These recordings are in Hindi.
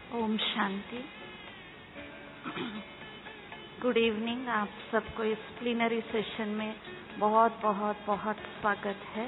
ओम शांति। Good evening. आप सबको इस प्लीनरी सेशन में बहुत बहुत बहुत स्वागत है।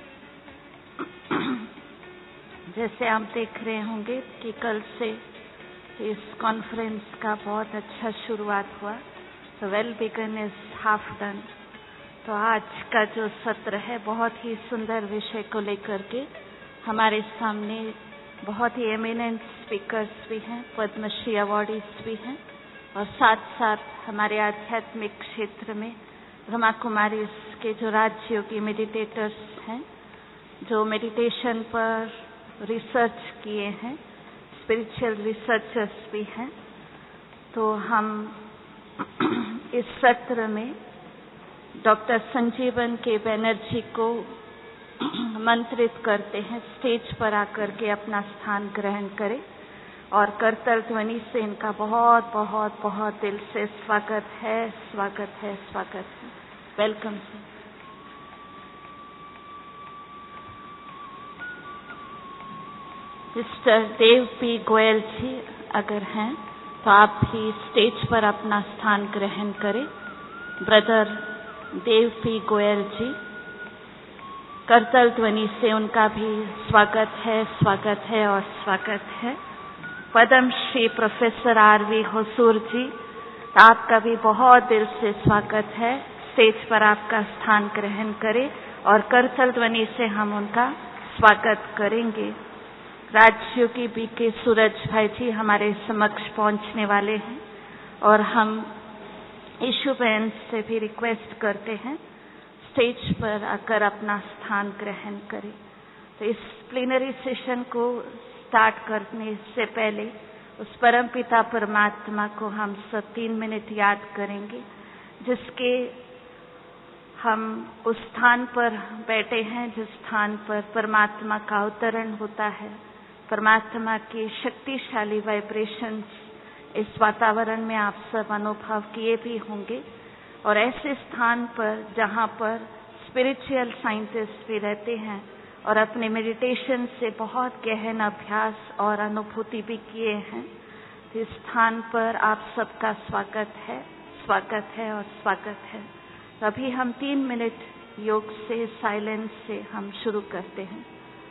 जैसे आप देख रहे होंगे कि कल से इस कॉन्फ्रेंस का बहुत अच्छा शुरुआत हुआ। तो well begun is half done. तो आज का जो सत्र है बहुत ही सुंदर विषय को लेकर के हमारे सामने बहुत ही एमिनेंट स्पीकर्स भी हैं, पद्मश्री अवार्डीज भी हैं, और साथ साथ हमारे आध्यात्मिक क्षेत्र में ब्रह्मा कुमारी के जो राजयोगी मेडिटेटर्स हैं, जो मेडिटेशन पर रिसर्च किए हैं, स्पिरिचुअल रिसर्चर्स भी हैं। तो हम इस सत्र में डॉक्टर संजीवन के बनर्जी को मंत्रित करते हैं स्टेज पर आकर के अपना स्थान ग्रहण करें, और करतल ध्वनि से इनका बहुत बहुत बहुत दिल से स्वागत है, स्वागत है, स्वागत है। Welcome sir. Mister Dev P Goyal ji अगर हैं तो आप भी स्टेज पर अपना स्थान ग्रहण करें। ब्रदर देव पी गोयल जी, करतल ध्वनि से उनका भी स्वागत है और स्वागत है। Padma Shri professor R V. होसूर जी, आपका भी बहुत दिल से स्वागत है। स्टेज पर आपका स्थान ग्रहण करें और करतल ध्वनि से हम उनका स्वागत करेंगे। राजयोगी बी.के. सूरज भाई जी हमारे समक्ष पहुंचने वाले हैं, और हम ईशु बहन से भी रिक्वेस्ट करते हैं स्टेज पर आकर अपना स्थान ग्रहण करें। तो इस प्लीनरी सेशन को स्टार्ट करने से पहले उस परम पिता परमात्मा को हम सब 3 मिनट याद करेंगे, जिसके हम उस स्थान पर बैठे हैं जिस स्थान पर परमात्मा का अवतरण होता है। परमात्मा के शक्तिशाली वाइब्रेशंस इस वातावरण में आप सब अनुभव किए भी होंगे, और ऐसे स्थान पर जहाँ पर स्पिरिचुअल साइंटिस्ट भी रहते हैं और अपने मेडिटेशन से बहुत गहन अभ्यास और अनुभूति भी किए हैं। तो इस स्थान पर आप सबका स्वागत है और स्वागत है। तो अभी हम 3 मिनट योग से, साइलेंस से हम शुरू करते हैं।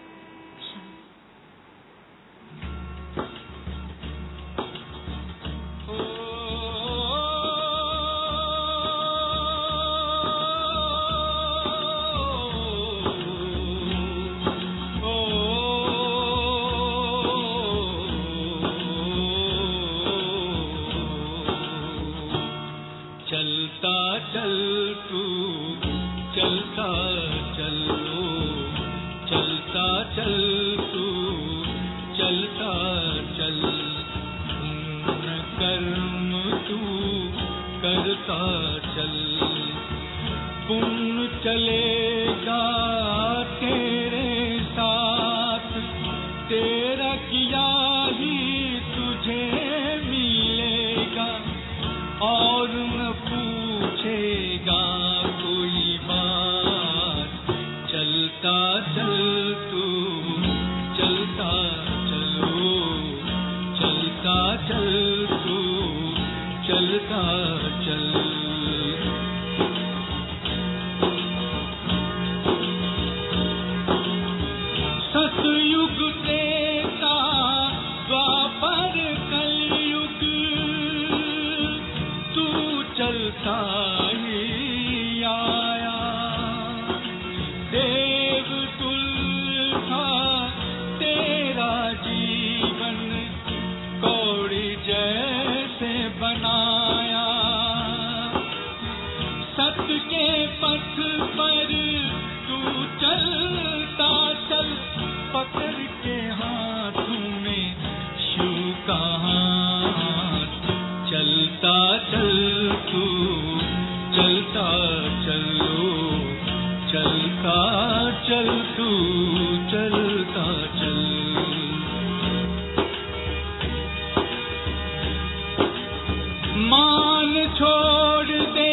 मान छोड़ दे,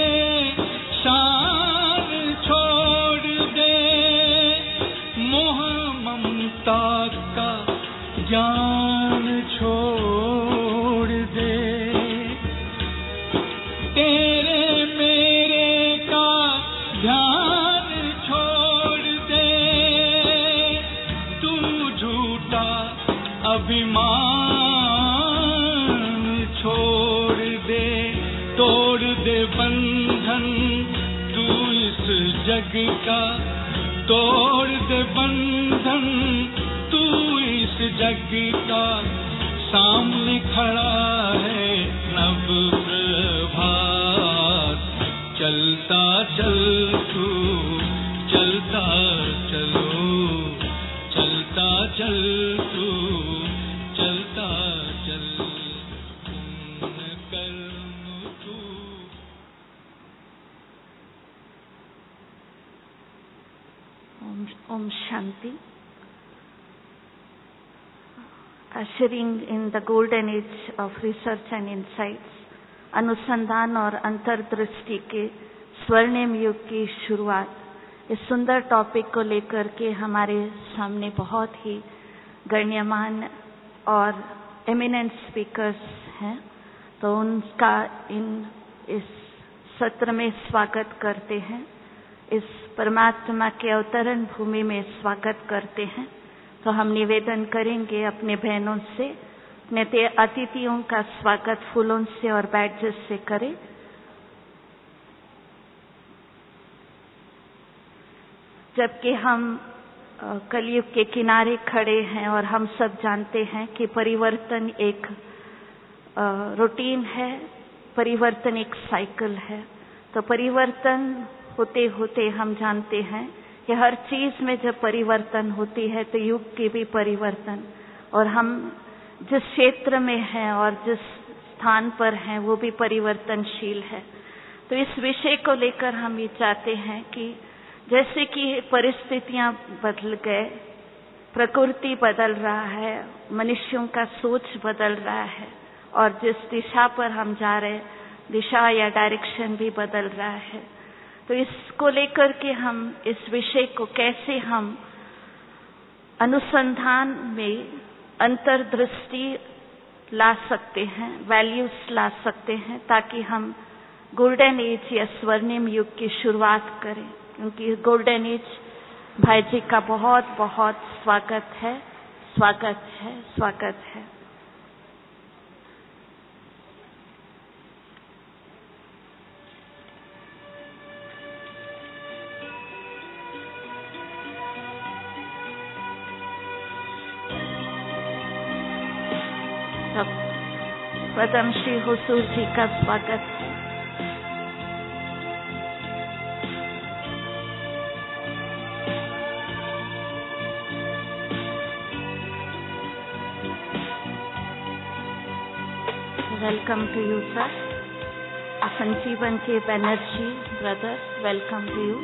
शान छोड़ दे, मोह ममता का ज्ञान छोड़ दे, तेरे मेरे का ध्यान छोड़ दे, तू झूठा अभिमान छोड़ दे, तोड़ दे बंधन तू इस जग का, तोड़ दे बंधन तू इस जग का, सामने खड़ा है नव प्रभात, चलता चल तू, चलता चलो, चलता चल तू, चलता चल, पुण्य कर्म तू। Om Shanti. Ushering in the golden age of research and insights, अनुसंधान और अंतर्दृष्टि के स्वर्णिम युग की शुरुआत, इस सुंदर टॉपिक को लेकर के हमारे सामने बहुत ही गण्यमान और एमिनेंट स्पीकर्स हैं, तो उनका इस सत्र में स्वागत करते हैं, इस परमात्मा के अवतरण भूमि में स्वागत करते हैं। तो हम निवेदन करेंगे अपने बहनों से, अपने अतिथियों का स्वागत फूलों से और बैडजेस से करें। जबकि हम कलयुग के किनारे खड़े हैं और हम सब जानते हैं कि परिवर्तन एक रूटीन है, परिवर्तन एक साइकिल है, तो परिवर्तन होते होते हम जानते हैं कि हर चीज में जब परिवर्तन होती है तो युग की भी परिवर्तन, और हम जिस क्षेत्र में हैं और जिस स्थान पर हैं वो भी परिवर्तनशील है। तो इस विषय को लेकर हम ये चाहते हैं कि जैसे कि परिस्थितियां बदल गए, प्रकृति बदल रहा है, मनुष्यों का सोच बदल रहा है, और जिस दिशा पर हम जा रहे दिशा या डायरेक्शन भी बदल रहा है। तो इसको लेकर के हम इस विषय को कैसे हम अनुसंधान में अंतर्दृष्टि ला सकते हैं, वैल्यूज ला सकते हैं, ताकि हम गोल्डन एज या स्वर्णिम युग की शुरुआत करें। क्योंकि गोल्डन एज भाई जी का बहुत बहुत स्वागत है, स्वागत है, स्वागत है। प्रथम श्री हुजूर जी का स्वागत है। Welcome to you sir. Sanjeevan K Banerjee brother, welcome to you.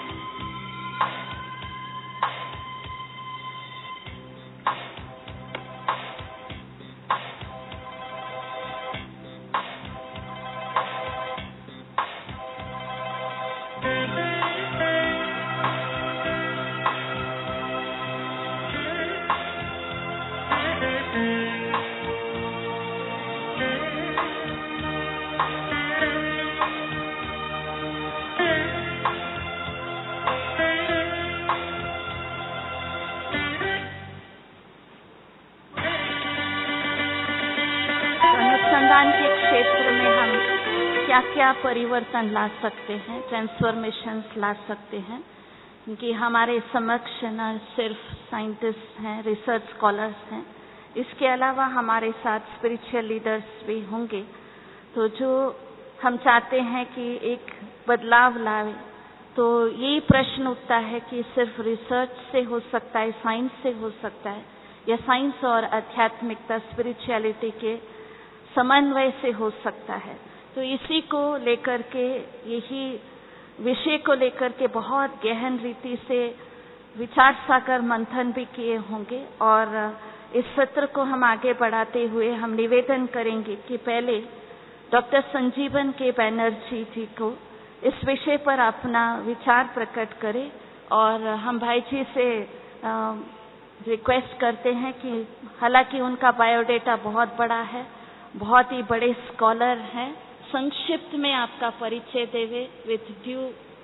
अनुसंधान के क्षेत्र में हम क्या क्या परिवर्तन ला सकते हैं, ट्रांसफॉर्मेशंस ला सकते हैं, क्योंकि हमारे समक्ष न सिर्फ साइंटिस्ट हैं, रिसर्च स्कॉलर्स हैं, इसके अलावा हमारे साथ स्पिरिचुअल लीडर्स भी होंगे। तो जो हम चाहते हैं कि एक बदलाव लाए, तो यही प्रश्न उठता है कि सिर्फ रिसर्च से हो सकता है, साइंस से हो सकता है, या साइंस और आध्यात्मिकता स्पिरिचुअलिटी के समन्वय से हो सकता है। तो इसी को लेकर के, यही विषय को लेकर के बहुत गहन रीति से विचार सागर मंथन भी किए होंगे, और इस सत्र को हम आगे बढ़ाते हुए हम निवेदन करेंगे कि पहले डॉक्टर संजीवन के बनर्जी जी को इस विषय पर अपना विचार प्रकट करें, और हम भाई जी से रिक्वेस्ट करते हैं कि हालांकि उनका बायोडेटा बहुत बड़ा है, बहुत ही बड़े स्कॉलर हैं, संक्षिप्त में आपका परिचय देवे with due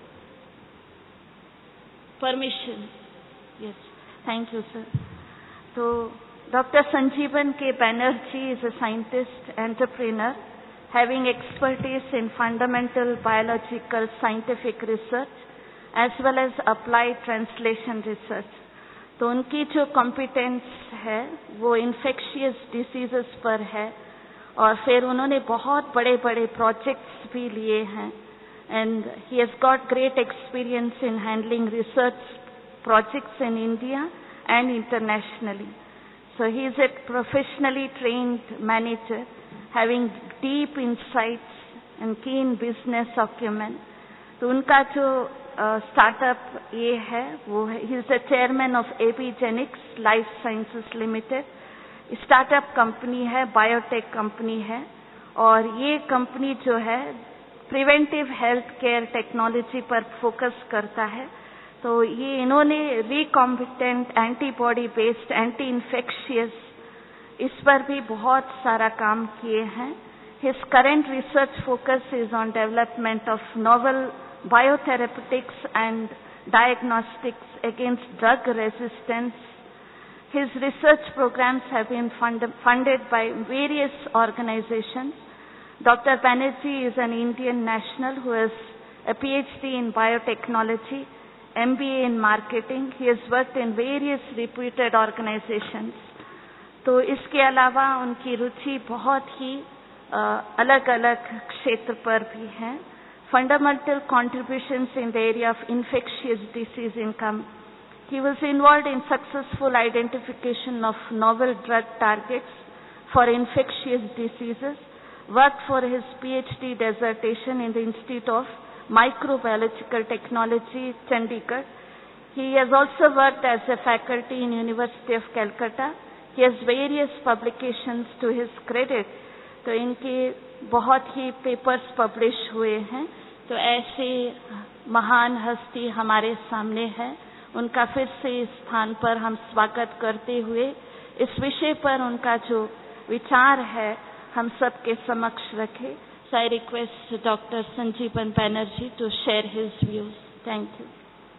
permission. Yes, thank you sir. तो doctor Sanjeevan K Banerjee is a scientist, entrepreneur, having expertise in fundamental biological scientific research as well as applied translation research। तो उनकी जो कॉम्पिटेंस है वो इन्फेक्शियस डिसीजेस पर है और फिर उन्होंने बहुत बड़े बड़े प्रोजेक्ट्स भी लिए हैं and he has got great experience in handling research projects in India and internationally. So he is a professionally trained manager having deep insights and keen business acumen। तो उनका जो स्टार्टअप ये है वो है, he is the chairman of Epigenics life sciences limited. Startup company है, बायोटेक कंपनी है और ये कंपनी जो है प्रिवेंटिव हेल्थ केयर टेक्नोलॉजी पर फोकस करता है। तो ये इन्होंने recombinant antibody based anti infectious इस पर भी बहुत सारा काम किए हैं। His current research focus is on development of novel biotherapeutics and diagnostics against drug resistance. His research programs have been funded by various organizations. Dr. Banerjee is an Indian national who has a PhD in biotechnology, MBA in marketing. He has worked in various reputed organizations. तो इसके अलावा उनकी रुचि बहुत ही अलग अलग क्षेत्र पर भी है। Fundamental contributions in the area of infectious disease income. He was involved in successful identification of novel drug targets for infectious diseases, worked for his PhD dissertation in the Institute of Microbiological Technology, Chandigarh. He has also worked as a faculty in University of Calcutta. He has various publications to his credit. तो इनके बहुत ही पेपर्स पब्लिश हुए हैं। तो ऐसे महान हस्ती हमारे सामने है, उनका फिर से इस स्थान पर हम स्वागत करते हुए इस विषय पर उनका जो विचार है हम सबके समक्ष रखें। So I request Dr. Sanjeevan Banerjee to share his views. Thank you.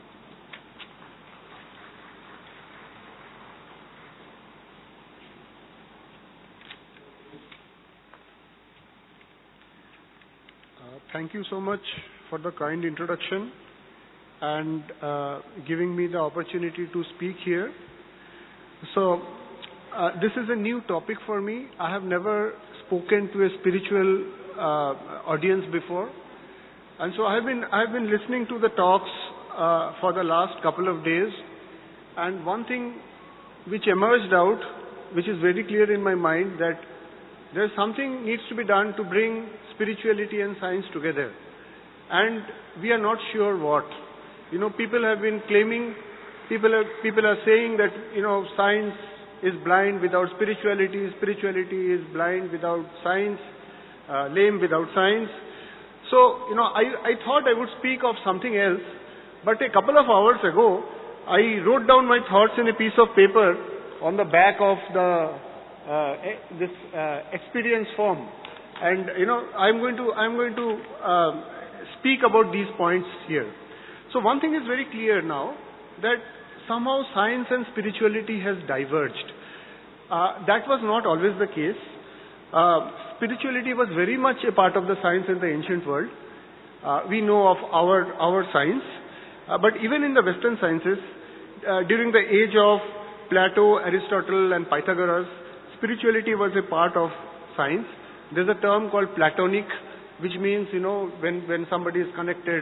Thank you so much for the kind introduction and giving me the opportunity to speak here. So this is a new topic for me. I have never spoken to a spiritual audience before, and so I have been listening to the talks for the last couple of days, and one thing which emerged out, which is very clear in my mind, that there's something needs to be done to bring spirituality and science together, and we are not sure what. You know, people have been claiming, people are saying that, you know, science is blind without spirituality, spirituality is blind without science, lame without science. So, you know, I thought I would speak of something else, but a couple of hours ago, I wrote down my thoughts in a piece of paper on the back of the this experience form, and you know, I'm going to speak about these points here. So one thing is very clear now, that somehow science and spirituality has diverged. That was not always the case. Spirituality was very much a part of the science in the ancient world. We know of our science, but even in the Western sciences, during the age of Plato, Aristotle and Pythagoras, spirituality was a part of science. There's a term called Platonic, which means, you know, when somebody is connected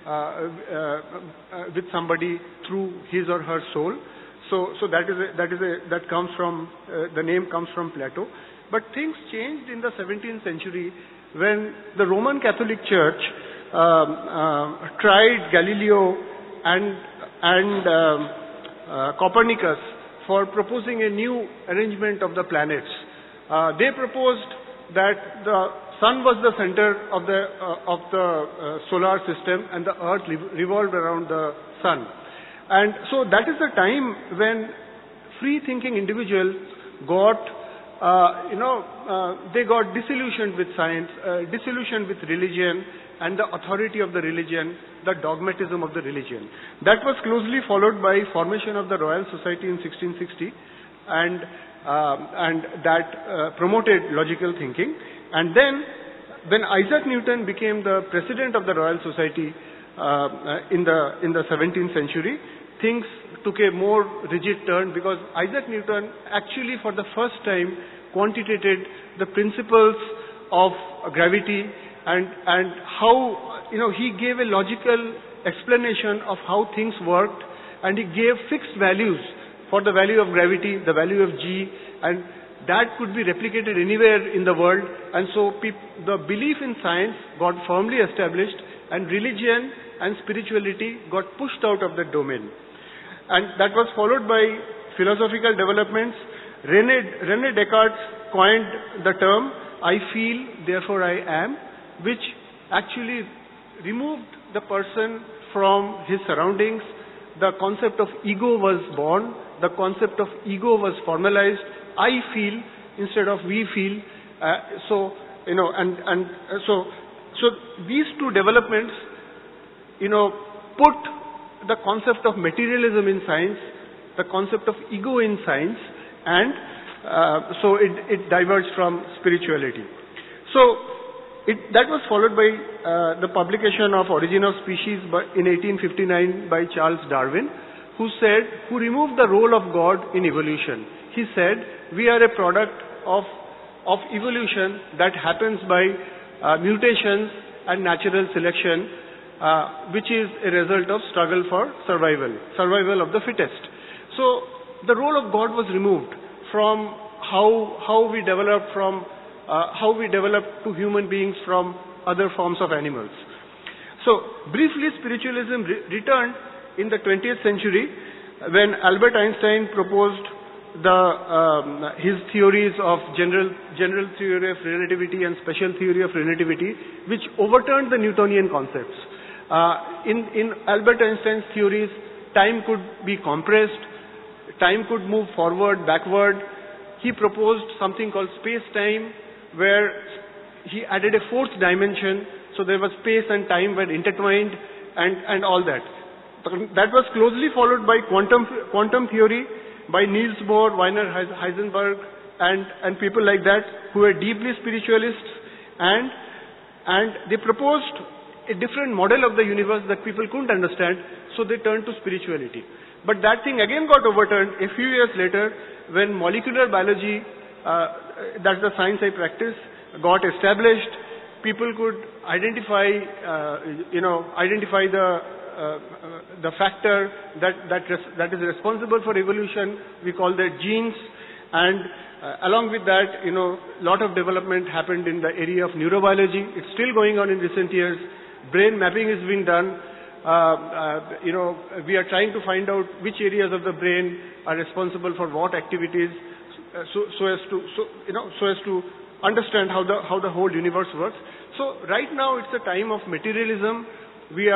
with somebody through his or her soul. So that comes from the name comes from Plato. But things changed in the 17th century when the Roman Catholic Church tried Galileo and Copernicus for proposing a new arrangement of the planets. They proposed that the sun was the center of the solar system and the earth revolved around the sun. And so that is the time when free-thinking individuals got, they got disillusioned with science, disillusioned with religion and the authority of the religion, the dogmatism of the religion. That was closely followed by formation of the Royal Society in 1660, and that promoted logical thinking. And then, when Isaac Newton became the president of the Royal Society in the 17th century, things took a more rigid turn, because Isaac Newton actually for the first time quantitated the principles of gravity and how, he gave a logical explanation of how things worked, and he gave fixed values for the value of gravity, the value of G, and that could be replicated anywhere in the world. And so the belief in science got firmly established, and religion and spirituality got pushed out of that domain. And that was followed by philosophical developments. René Descartes coined the term, I feel, therefore I am, which actually removed the person from his surroundings. The concept of ego was born. The concept of ego was formalized. I feel instead of we feel. So these two developments, put the concept of materialism in science, the concept of ego in science, and so it diverged from spirituality. So that was followed by the publication of Origin of Species in 1859 by Charles Darwin, who removed the role of God in evolution. He said, we are a product of evolution that happens by mutations and natural selection, which is a result of struggle for survival of the fittest. So the role of God was removed from how we developed to human beings from other forms of animals. So briefly, spiritualism returned in the 20th century when Albert Einstein proposed his theories of general theory of relativity and special theory of relativity, which overturned the Newtonian concepts. In Albert Einstein's theories, time could be compressed, time could move forward, backward. He proposed something called space-time, where he added a fourth dimension, so there was space and time were intertwined and all that. That was closely followed by quantum theory by Niels Bohr, Werner Heisenberg, and people like that who were deeply spiritualists, and they proposed a different model of the universe that people couldn't understand, so they turned to spirituality. But that thing again got overturned a few years later when molecular biology, that's the science I practice, got established. People could identify the factor that is responsible for evolution. We call that genes. And along with that, lot of development happened in the area of neurobiology. It's still going on in recent years. Brain mapping is being done. We are trying to find out which areas of the brain are responsible for what activities, so as to understand how the whole universe works. So right now it's a time of materialism. We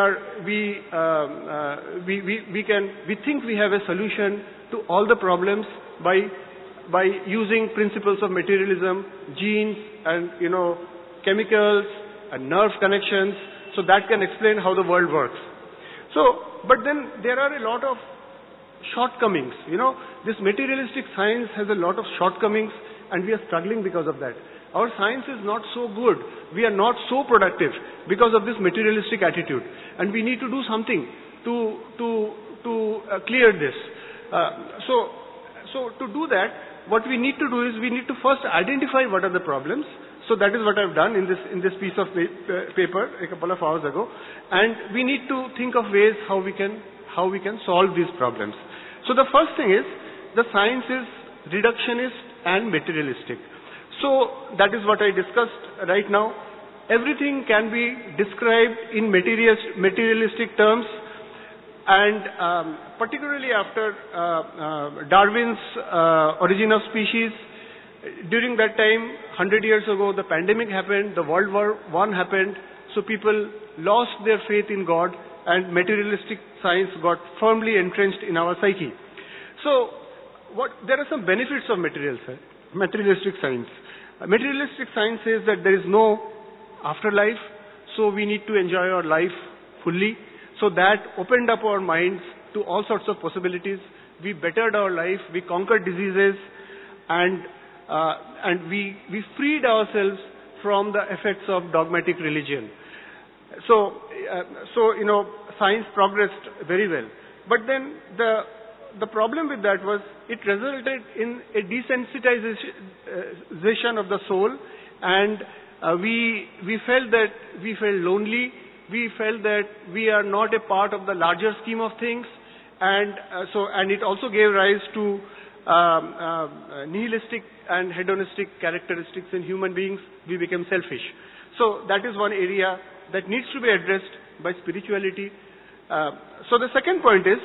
think we have a solution to all the problems by using principles of materialism, genes and chemicals and nerve connections, so that can explain how the world works. So, but then there are a lot of shortcomings. This materialistic science has a lot of shortcomings, and we are struggling because of that. Our science is not so good. We are not so productive because of this materialistic attitude, and we need to do something to clear this. So to do that, what we need to do is we need to first identify what are the problems. So that is what I've done in this piece of paper a couple of hours ago, and we need to think of ways how we can solve these problems. So the first thing is, the science is reductionist and materialistic. So that is what I discussed right now. Everything can be described in materialistic terms, and particularly after Darwin's Origin of Species. During that time, 100 years ago, the pandemic happened, the World War I happened, so people lost their faith in God, and materialistic science got firmly entrenched in our psyche. So there are some benefits of materialistic science. Materialistic science says that there is no afterlife, so we need to enjoy our life fully. So that opened up our minds to all sorts of possibilities. We bettered our life, we conquered diseases, and we freed ourselves from the effects of dogmatic religion. So science progressed very well. But then the problem with that was it resulted in a desensitization of the soul, and we felt lonely. We felt that we are not a part of the larger scheme of things, and it also gave rise to nihilistic and hedonistic characteristics in human beings. We became selfish. So that is one area that needs to be addressed by spirituality. So the second point is,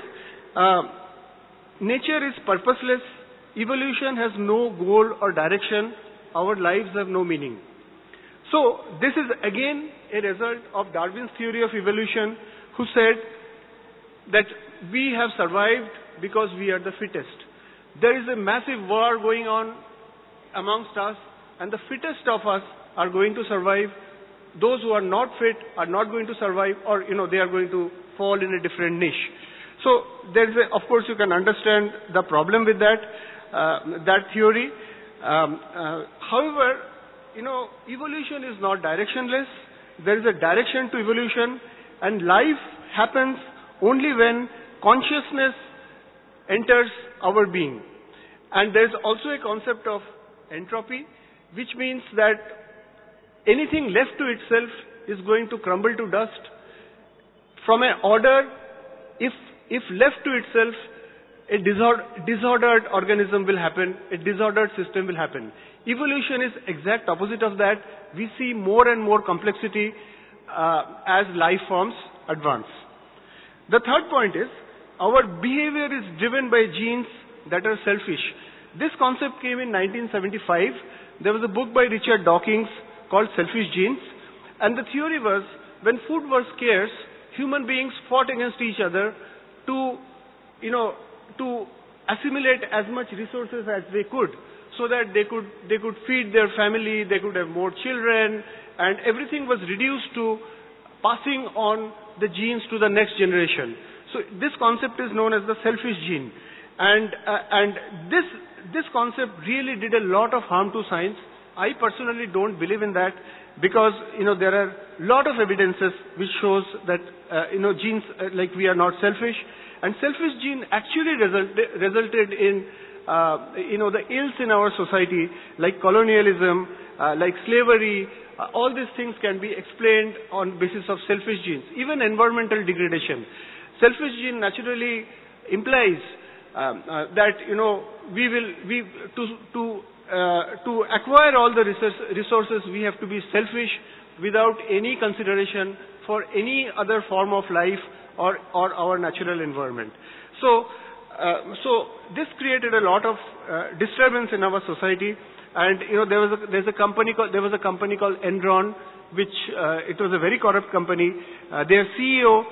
nature is purposeless. Evolution has no goal or direction. Our lives have no meaning. So this is again a result of Darwin's theory of evolution, who said that we have survived because we are the fittest. There is a massive war going on amongst us, and the fittest of us are going to survive. Those who are not fit are not going to survive, or they are going to fall in a different niche. So there is of course you can understand the problem with that theory. However, evolution is not directionless. There is a direction to evolution, and life happens only when consciousness enters our being. And there is also a concept of entropy, which means that anything left to itself is going to crumble to dust. From an order, if left to itself, a disordered organism will happen, a disordered system will happen. Evolution is exact opposite of that. We see more and more complexity as life forms advance. The third point is, our behavior is driven by genes that are selfish. This concept came in 1975. There was a book by Richard Dawkins called Selfish Genes, and the theory was, when food was scarce, human beings fought against each other to assimilate as much resources as they could, so that they could feed their family, they could have more children, and everything was reduced to passing on the genes to the next generation. So this concept is known as the selfish gene, and this concept really did a lot of harm to science. I personally don't believe in that, because there are a lot of evidences which shows that genes like we are not selfish, and selfish gene actually resulted in the ills in our society, like colonialism, like slavery. All these things can be explained on basis of selfish genes. Even environmental degradation. Selfish gene naturally implies that to acquire all the resources, we have to be selfish without any consideration for any other form of life or our natural environment. So this created a lot of disturbance in our society. And there was a company called Enron, which it was a very corrupt company. Their CEO,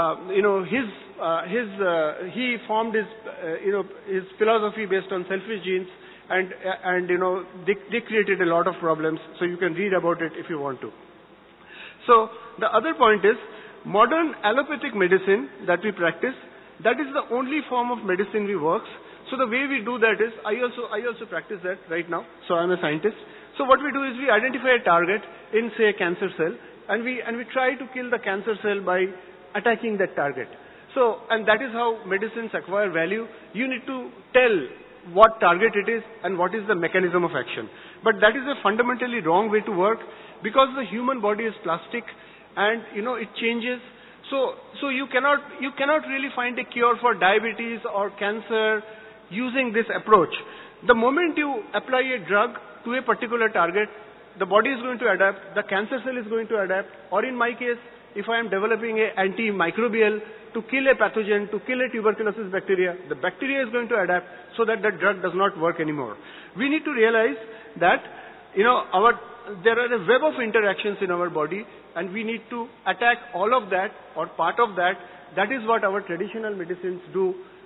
he formed his philosophy based on selfish genes, and they created a lot of problems. So you can read about it if you want to. So the other point is, modern allopathic medicine that we practice, that is the only form of medicine we works. So the way we do that is, I also practice that right now. So I'm a scientist. So what we do is we identify a target in, say, a cancer cell, and we try to kill the cancer cell by attacking that target. So, and that is how medicines acquire value. You need to tell what target it is and what is the mechanism of action. But that is a fundamentally wrong way to work, because the human body is plastic, and it changes. So you cannot really find a cure for diabetes or cancer using this approach. The moment you apply a drug to a particular target, the body is going to adapt, the cancer cell is going to adapt, or in my case, if I am developing an antimicrobial to kill a pathogen, to kill a tuberculosis bacteria, the bacteria is going to adapt so that the drug does not work anymore. We need to realize that, there are a web of interactions in our body, and we need to attack all of that or part of that. That is what our traditional medicines do.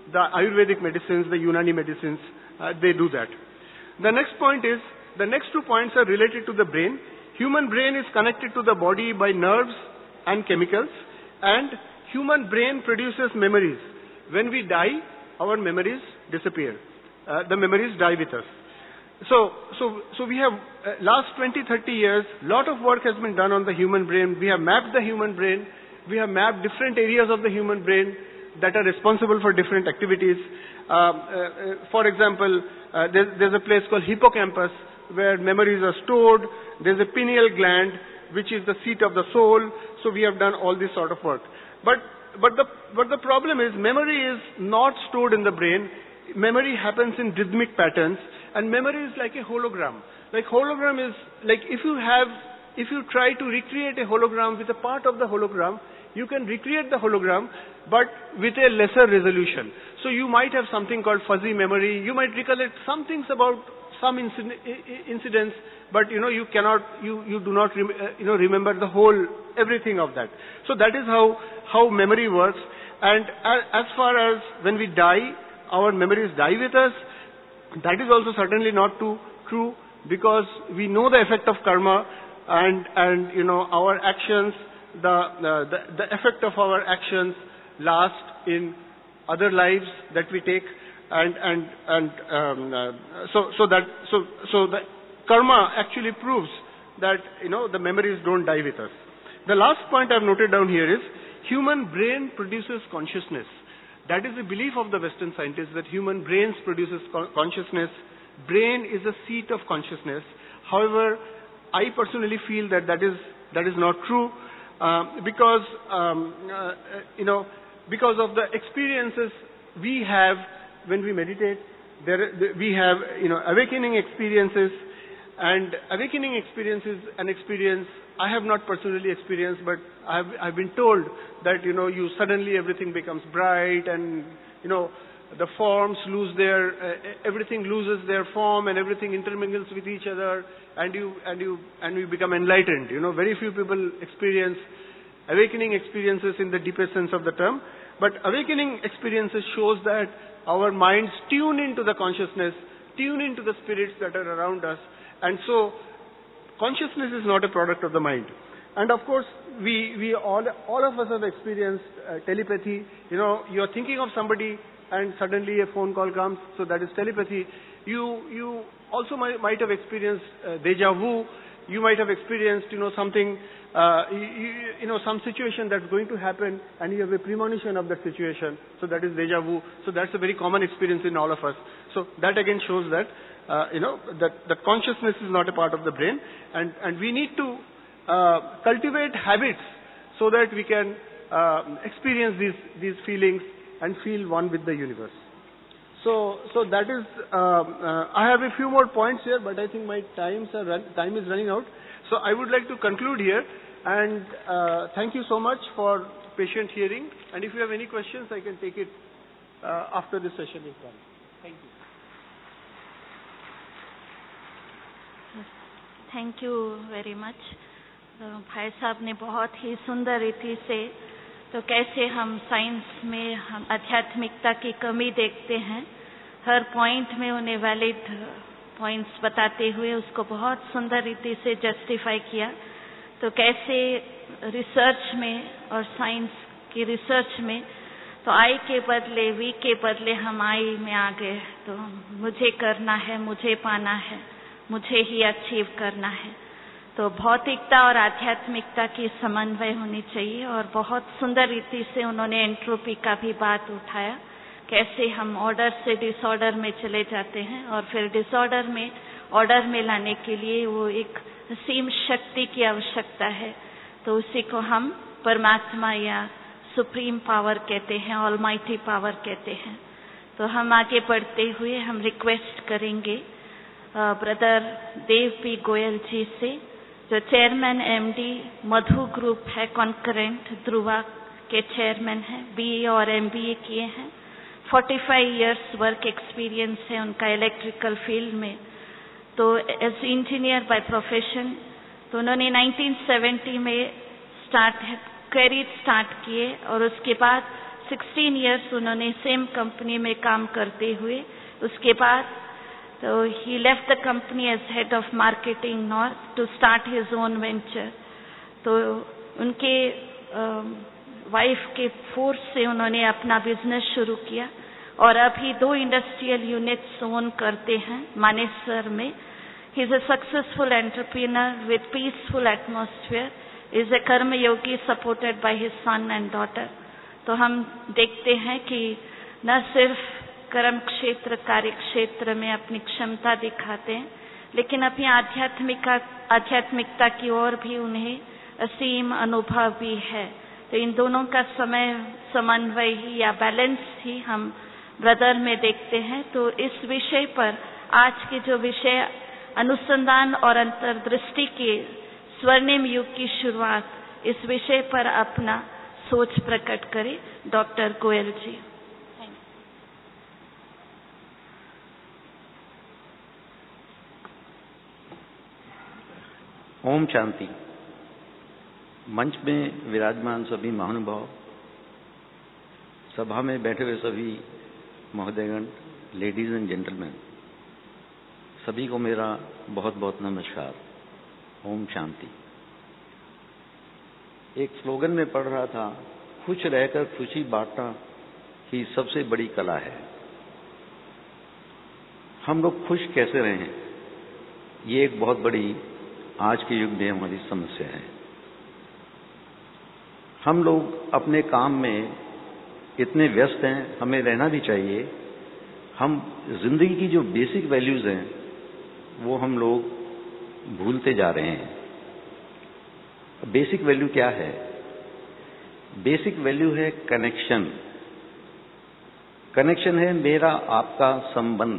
the Ayurvedic medicines, the Unani medicines, they do that. The next point is, the next 2 points are related to the brain. Human brain is connected to the body by nerves and chemicals, and human brain produces memories. When we die, our memories disappear. The memories die with us. So we have, last 20, 30 years, lot of work has been done on the human brain. We have mapped the human brain. We have mapped different areas of the human brain that are responsible for different activities. For example, there's a place called hippocampus where memories are stored. There's a pineal gland, which is the seat of the soul. So we have done all this sort of work. But the problem is, memory is not stored in the brain. Memory happens in rhythmic patterns, and memory is like a hologram. Like hologram is like if you try to recreate a hologram with a part of the hologram, you can recreate the hologram, but with a lesser resolution. So you might have something called fuzzy memory. You might recollect some things about some incidents, but you do not remember the whole everything of that. So that is how memory works. And as far as when we die, our memories die with us. That is also certainly not true, because we know the effect of karma, and our actions, the effect of our actions last in other lives that we take, so the karma actually proves that the memories don't die with us. The last point I've noted down here is human brain produces consciousness. That is the belief of the Western scientists, that human brains produces consciousness. Brain is a seat of consciousness. However, I personally feel that is not true, because of the experiences we have when we meditate. We have awakening experiences, and awakening experience is an experience I have not personally experienced, but I've been told that you suddenly everything becomes bright, and the forms lose everything loses their form, and everything intermingles with each other, and you become enlightened. Very few people experience awakening experiences in the deepest sense of the term, but awakening experiences shows that our minds tune into the consciousness, tune into the spirits that are around us, and so consciousness is not a product of the mind. And of course, we all of us have experienced telepathy. You're thinking of somebody and suddenly a phone call comes, so that is telepathy. You also might have experienced deja vu. You might have experienced something, some situation that's going to happen, and you have a premonition of that situation. So that is deja vu. So that's a very common experience in all of us. So that again shows that that consciousness is not a part of the brain, and we need to cultivate habits so that we can experience these feelings and feel one with the universe. So that is, I have a few more points here, but I think my time is running out. So I would like to conclude here, and thank you so much for patient hearing. And if you have any questions, I can take it after this session is done. Thank you. Thank you very much. भाई साहब ने बहुत ही सुंदर रीति से तो कैसे हम साइंस में हम आध्यात्मिकता की कमी देखते हैं, हर पॉइंट में उन्हें वैलिड पॉइंट्स बताते हुए उसको बहुत सुंदर रीति से जस्टिफाई किया। तो कैसे रिसर्च में और साइंस की रिसर्च में तो आई के बदले वी के बदले हम आई में आ गए। तो मुझे करना है, मुझे पाना है, मुझे ही अचीव करना है। तो भौतिकता और आध्यात्मिकता की समन्वय होनी चाहिए, और बहुत सुंदर रीति से उन्होंने एंट्रोपी का भी बात उठाया, कैसे हम ऑर्डर से डिसऑर्डर में चले जाते हैं और फिर डिसऑर्डर में ऑर्डर में लाने के लिए वो एक असीम शक्ति की आवश्यकता है। तो उसी को हम परमात्मा या सुप्रीम पावर कहते हैं, ऑलमाइटी पावर कहते हैं। तो हम आगे बढ़ते हुए हम रिक्वेस्ट करेंगे ब्रदर देव पी गोयल जी से, जो चेयरमैन एमडी मधु ग्रुप है, कॉन्करेंट ध्रुवा के चेयरमैन हैं, बीए और एमबीए किए हैं, 45 इयर्स वर्क एक्सपीरियंस है उनका इलेक्ट्रिकल फील्ड में। तो एज इंजीनियर बाय प्रोफेशन, तो उन्होंने 1970 में करियर स्टार्ट किए और उसके बाद 16 इयर्स उन्होंने सेम कंपनी में काम करते हुए, उसके बाद तो he left the company as head of marketing north to start his own venture. तो उनके वाइफ के फोर्स से उन्होंने अपना बिजनेस शुरू किया और अभी 2 इंडस्ट्रियल यूनिट्स ओन करते हैं मानेसर में. He is a successful entrepreneur with peaceful atmosphere. Is a कर्म योगी supported by his son and daughter. तो हम देखते हैं कि न सिर्फ कर्म क्षेत्र कार्य क्षेत्र में अपनी क्षमता दिखाते हैं, लेकिन अपनी आध्यात्मिकता की ओर भी उन्हें असीम अनुभव भी है. तो इन दोनों का समन्वय ही या बैलेंस ही हम ब्रदर में देखते हैं. तो इस विषय पर आज के जो विषय अनुसंधान और अंतर्दृष्टि के स्वर्णिम युग की शुरुआत, इस विषय पर अपना सोच प्रकट करें डॉक्टर गोयल जी. ओम शांति. मंच में विराजमान सभी महानुभाव, सभा में बैठे हुए सभी महोदयगण, लेडीज एंड जेंटलमैन, सभी को मेरा बहुत बहुत नमस्कार. ओम शांति. एक स्लोगन में पढ़ रहा था, खुश रहकर खुशी बांटना ही सबसे बड़ी कला है. हम लोग खुश कैसे रहें, ये एक बहुत बड़ी आज के युग में हमारी समस्या है. हम लोग अपने काम में इतने व्यस्त हैं, हमें रहना भी चाहिए. हम जिंदगी की जो बेसिक वैल्यूज हैं वो हम लोग भूलते जा रहे हैं. बेसिक वैल्यू क्या है? बेसिक वैल्यू है कनेक्शन. कनेक्शन है मेरा आपका संबंध.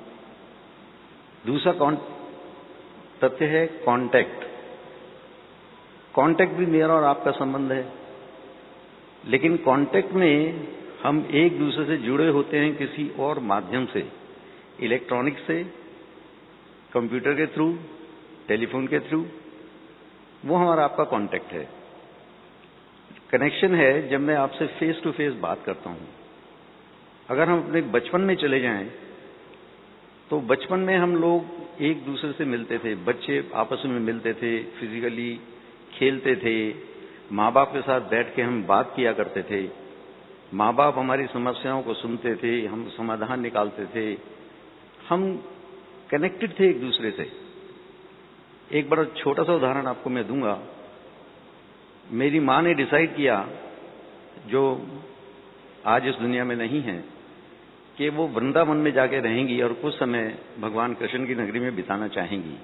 दूसरा तथ्य है कांटेक्ट. कांटेक्ट भी मेरा और आपका संबंध है, लेकिन कांटेक्ट में हम एक दूसरे से जुड़े होते हैं किसी और माध्यम से, इलेक्ट्रॉनिक से, कंप्यूटर के थ्रू, टेलीफोन के थ्रू. वो हमारा आपका कांटेक्ट है. कनेक्शन है जब मैं आपसे फेस टू फेस बात करता हूं. अगर हम अपने बचपन में चले जाएं तो बचपन में हम लोग एक दूसरे से मिलते थे. बच्चे आपस में मिलते थे, फिजिकली खेलते थे, माँ बाप के साथ बैठ के हम बात किया करते थे. माँ बाप हमारी समस्याओं को सुनते थे, हम समाधान निकालते थे. हम कनेक्टेड थे एक दूसरे से. एक बड़ा छोटा सा उदाहरण आपको मैं दूंगा. मेरी माँ ने डिसाइड किया, जो आज इस दुनिया में नहीं है, कि वो वृंदावन में जाके रहेंगी और कुछ समय भगवान कृष्ण की नगरी में बिताना चाहेंगी.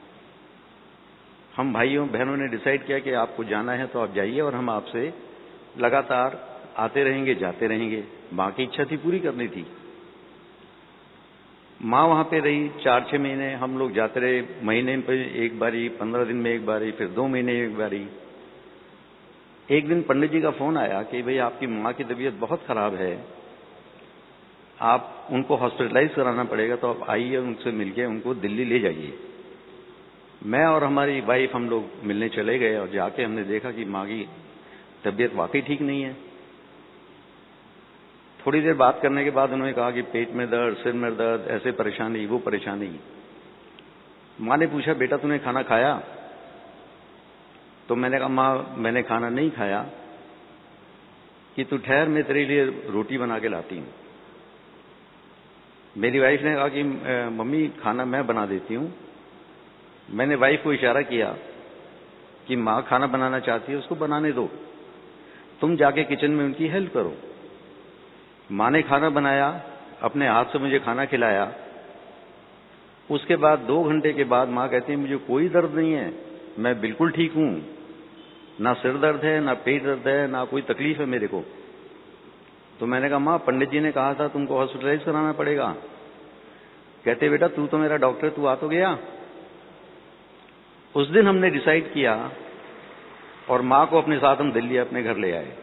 हम भाइयों बहनों ने डिसाइड किया कि आपको जाना है तो आप जाइए और हम आपसे लगातार आते रहेंगे, जाते रहेंगे. माँ की इच्छा थी, पूरी करनी थी. माँ वहां पे रही 4-6 महीने. हम लोग जाते रहे, महीने पे एक बारी, 15 दिन में एक बारी, फिर 2 महीने एक बारी. एक दिन पंडित जी का फोन आया कि भाई आपकी माँ की तबीयत बहुत खराब है, आप उनको हॉस्पिटलाइज कराना पड़ेगा, तो आप आइए, उनसे मिलके उनको दिल्ली ले जाइए. मैं और हमारी वाइफ हम लोग मिलने चले गए और जाके हमने देखा कि माँ की तबीयत वाकई ठीक नहीं है. थोड़ी देर बात करने के बाद उन्होंने कहा कि पेट में दर्द, सिर में दर्द, ऐसे परेशानी, वो परेशानी. माँ ने पूछा, बेटा तूने खाना खाया? तो मैंने कहा, माँ मैंने खाना नहीं खाया. कि तू ठहर, मैं तेरे लिए रोटी बना के लाती हूँ. मेरी वाइफ ने कहा कि मम्मी खाना मैं बना देती हूँ. मैंने वाइफ को इशारा किया कि माँ खाना बनाना चाहती है, उसको बनाने दो, तुम जाके किचन में उनकी हेल्प करो. माँ ने खाना बनाया, अपने हाथ से मुझे खाना खिलाया. उसके बाद 2 घंटे के बाद माँ कहती है, मुझे कोई दर्द नहीं है, मैं बिल्कुल ठीक हूँ, ना सिर दर्द है, ना पेट दर्द है, ना कोई तकलीफ है मेरे को. तो मैंने कहा, माँ पंडित जी ने कहा था तुमको हॉस्पिटलाइज कराना पड़ेगा. कहते, बेटा तू तो मेरा डॉक्टर, तू आ तो गया. उस दिन हमने डिसाइड किया और माँ को अपने साथ हम दिल्ली अपने घर ले आए.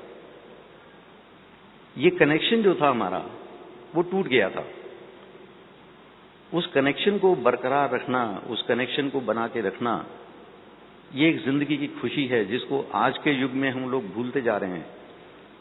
ये कनेक्शन जो था हमारा, वो टूट गया था. उस कनेक्शन को बरकरार रखना, उस कनेक्शन को बना के रखना, ये एक जिंदगी की खुशी है जिसको आज के युग में हम लोग भूलते जा रहे हैं.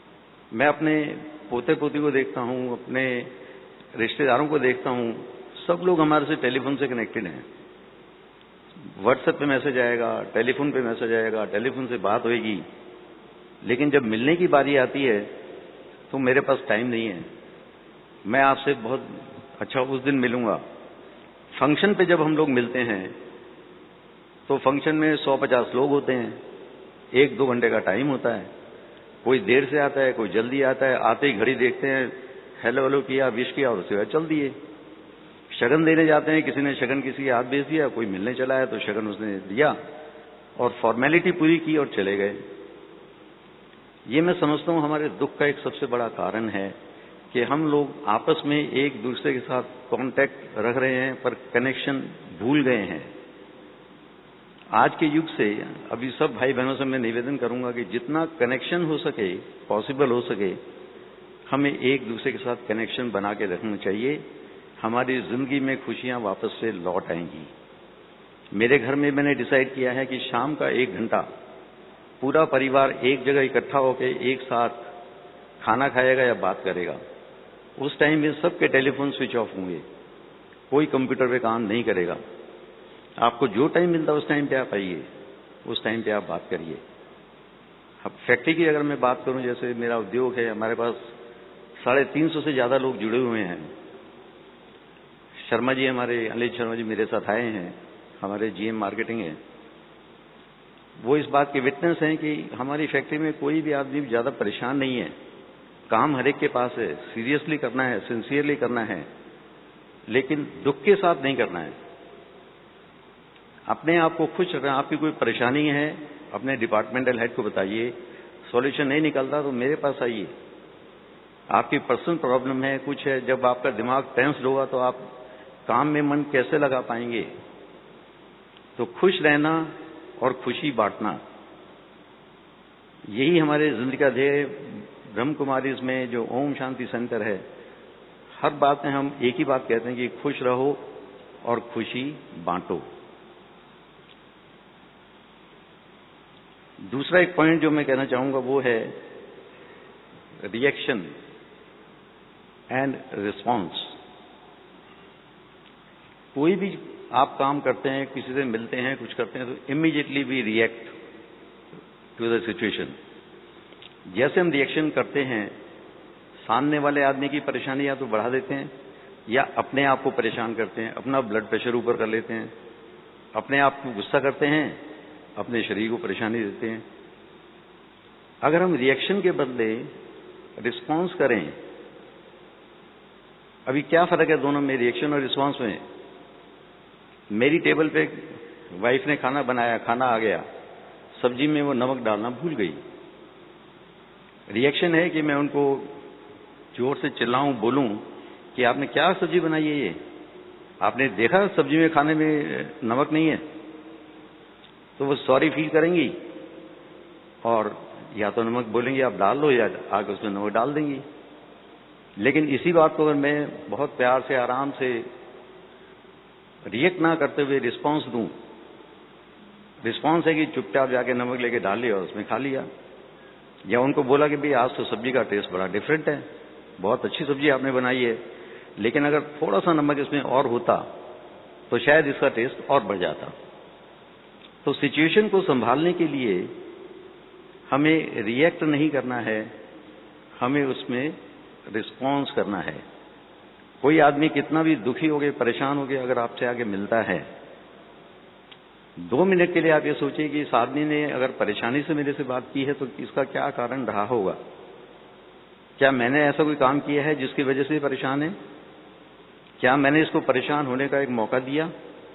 मैं अपने पोते पोती को देखता हूँ, अपने रिश्तेदारों को देखता हूँ, सब लोग हमारे से टेलीफोन से कनेक्टेड हैं। व्हाट्सएप पे मैसेज आएगा, टेलीफोन पे मैसेज आएगा, टेलीफोन से बात होएगी, लेकिन जब मिलने की बारी आती है तो मेरे पास टाइम नहीं है। मैं आपसे बहुत अच्छा उस दिन मिलूंगा। फंक्शन पे जब हम लोग मिलते हैं तो फंक्शन में 100-50 लोग होते हैं, 1-2 घंटे का टाइम होता है। कोई देर से आता है, कोई जल्दी आता है। आते ही घड़ी देखते हैं, हेलो हेलो किया, विश किया और उसके बाद चल दिए। शगन देने जाते हैं, किसी ने शगन किसी के हाथ भेज दिया, कोई मिलने चला है तो शगन उसने दिया और फॉर्मेलिटी पूरी की और चले गए। ये मैं समझता हूँ हमारे दुख का एक सबसे बड़ा कारण है कि हम लोग आपस में एक दूसरे के साथ कांटेक्ट रख रहे हैं पर कनेक्शन भूल गए हैं। आज के युग से अभी सब भाई बहनों से मैं निवेदन करूंगा कि जितना कनेक्शन हो सके, पॉसिबल हो सके, हमें एक दूसरे के साथ कनेक्शन बना के रखना चाहिए। हमारी जिंदगी में खुशियां वापस से लौट आएंगी। मेरे घर में मैंने डिसाइड किया है कि शाम का 1 घंटा पूरा परिवार एक जगह इकट्ठा होकर एक साथ खाना खाएगा या बात करेगा। उस टाइम में सबके टेलीफोन स्विच ऑफ होंगे, कोई कंप्यूटर पे काम नहीं करेगा। आपको जो टाइम मिलता है उस टाइम पे आप आइए, उस टाइम पे आप बात करिए। अब फैक्ट्री की अगर मैं बात करूं, जैसे मेरा उद्योग है, हमारे पास 350 से ज्यादा लोग जुड़े हुए हैं। शर्मा जी, हमारे अनिल शर्मा जी मेरे साथ आए हैं, हमारे जीएम मार्केटिंग है। वो इस बात के विटनेस हैं कि हमारी फैक्ट्री में कोई भी आदमी ज्यादा परेशान नहीं है। काम हर एक के पास है, सीरियसली करना है, सिंसियरली करना है, लेकिन दुख के साथ नहीं करना है। अपने आप को खुश रखना। आपकी कोई परेशानी है, अपने डिपार्टमेंटल हेड को बताइए। सॉल्यूशन नहीं निकलता तो मेरे पास आइए। आपकी पर्सनल प्रॉब्लम है, कुछ है, जब आपका दिमाग टेंस्ड होगा तो आप काम में मन कैसे लगा पाएंगे? तो खुश रहना और खुशी बांटना, यही हमारे जिंदगी का ध्येय। ब्रह्म कुमारी में जो ओम शांति सेंटर है, हर बात में हम एक ही बात कहते हैं कि खुश रहो और खुशी बांटो। दूसरा एक पॉइंट जो मैं कहना चाहूंगा वो है रिएक्शन एंड रिस्पॉन्स। कोई भी आप काम करते हैं, किसी से मिलते हैं, कुछ करते हैं, तो immediately we react to the situation. जैसे हम रिएक्शन करते हैं, सामने वाले आदमी की परेशानी या तो बढ़ा देते हैं या अपने आप को परेशान करते हैं, अपना ब्लड प्रेशर ऊपर कर लेते हैं, अपने आप को गुस्सा करते हैं, अपने शरीर को परेशानी देते हैं। अगर हम रिएक्शन के बदले रिस्पॉन्स करें, अभी क्या फर्क है दोनों में, रिएक्शन और रिस्पॉन्स में? मेरी टेबल पे वाइफ ने खाना बनाया, खाना आ गया, सब्जी में वो नमक डालना भूल गई। रिएक्शन है कि मैं उनको जोर से चिल्लाऊं, बोलूं कि आपने क्या सब्जी बनाई है ये? आपने देखा सब्जी में, खाने में नमक नहीं है? तो वो सॉरी फील करेंगी और या तो नमक बोलेंगे आप डाल लो, या आगे उसमें नमक डाल देंगी। लेकिन इसी बात को अगर मैं बहुत प्यार से, आराम से, रिएक्ट ना करते हुए रिस्पॉन्स दूं, रिस्पॉन्स है कि चुपचाप जाके नमक लेके डाल लिया और उसमें खा लिया, या उनको बोला कि भाई आज तो सब्जी का टेस्ट बड़ा डिफरेंट है, बहुत अच्छी सब्जी आपने बनाई है, लेकिन अगर थोड़ा सा नमक इसमें और होता तो शायद इसका टेस्ट और बढ़ जाता। तो सिचुएशन को संभालने के लिए हमें रिएक्ट नहीं करना है, हमें उसमें रिस्पॉन्स करना है। कोई आदमी कितना भी दुखी हो गए, परेशान हो गए, अगर आपसे आगे मिलता है, 2 मिनट के लिए आप ये सोचिए कि इस आदमी ने अगर परेशानी से मेरे से बात की है तो इसका क्या कारण रहा होगा? क्या मैंने ऐसा कोई काम किया है जिसकी वजह से परेशान है? क्या मैंने इसको परेशान होने का एक मौका दिया?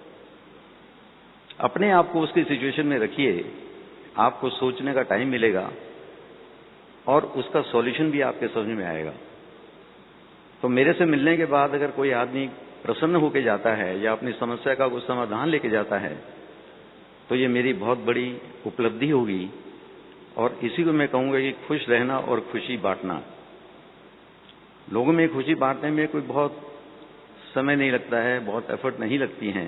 अपने आप को उसकी सिचुएशन में रखिए, आपको सोचने का टाइम मिलेगा और उसका सॉल्यूशन भी आपके समझ में आएगा। तो मेरे से मिलने के बाद अगर कोई आदमी प्रसन्न होकर जाता है या अपनी समस्या का कुछ समाधान लेके जाता है तो ये मेरी बहुत बड़ी उपलब्धि होगी। और इसी को मैं कहूंगा कि खुश रहना और खुशी बांटना। लोगों में खुशी बांटने में कोई बहुत समय नहीं लगता है, बहुत एफर्ट नहीं लगती हैं,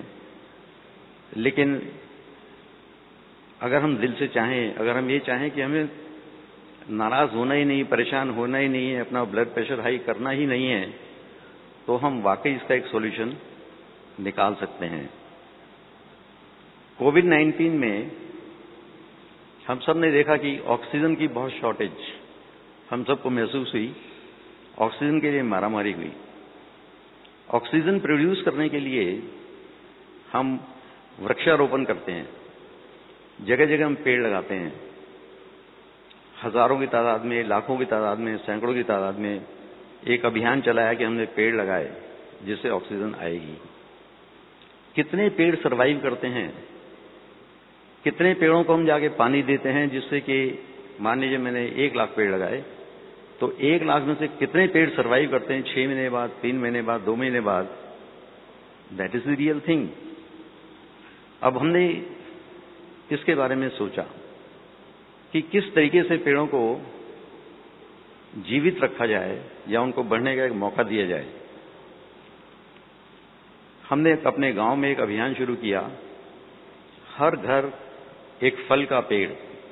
लेकिन अगर हम दिल से चाहें, अगर हम ये चाहें कि हमें नाराज होना ही नहीं, परेशान होना ही नहीं है, अपना ब्लड प्रेशर हाई करना ही नहीं है, तो हम वाकई इसका एक सॉल्यूशन निकाल सकते हैं। कोविड-19 में हम सब ने देखा कि ऑक्सीजन की बहुत शॉर्टेज हम सबको महसूस हुई, ऑक्सीजन के लिए मारामारी हुई। ऑक्सीजन प्रोड्यूस करने के लिए हम वृक्षारोपण करते हैं, जगह जगह हम पेड़ लगाते हैं, हजारों की तादाद में, लाखों की तादाद में, सैकड़ों की तादाद में एक अभियान चलाया कि हमने पेड़ लगाए जिससे ऑक्सीजन आएगी। कितने पेड़ सरवाइव करते हैं, कितने पेड़ों को हम जाके पानी देते हैं जिससे कि मान लीजिए मैंने 1 लाख पेड़ लगाए, तो 1 लाख में से कितने पेड़ सरवाइव करते हैं 6 महीने बाद, 3 महीने बाद, 2 महीने बाद? That is the real thing. अब हमने इसके बारे में सोचा कि किस तरीके से पेड़ों को जीवित रखा जाए या उनको बढ़ने का एक मौका दिया जाए। हमने अपने गांव में एक अभियान शुरू किया, हर घर एक फल का पेड़।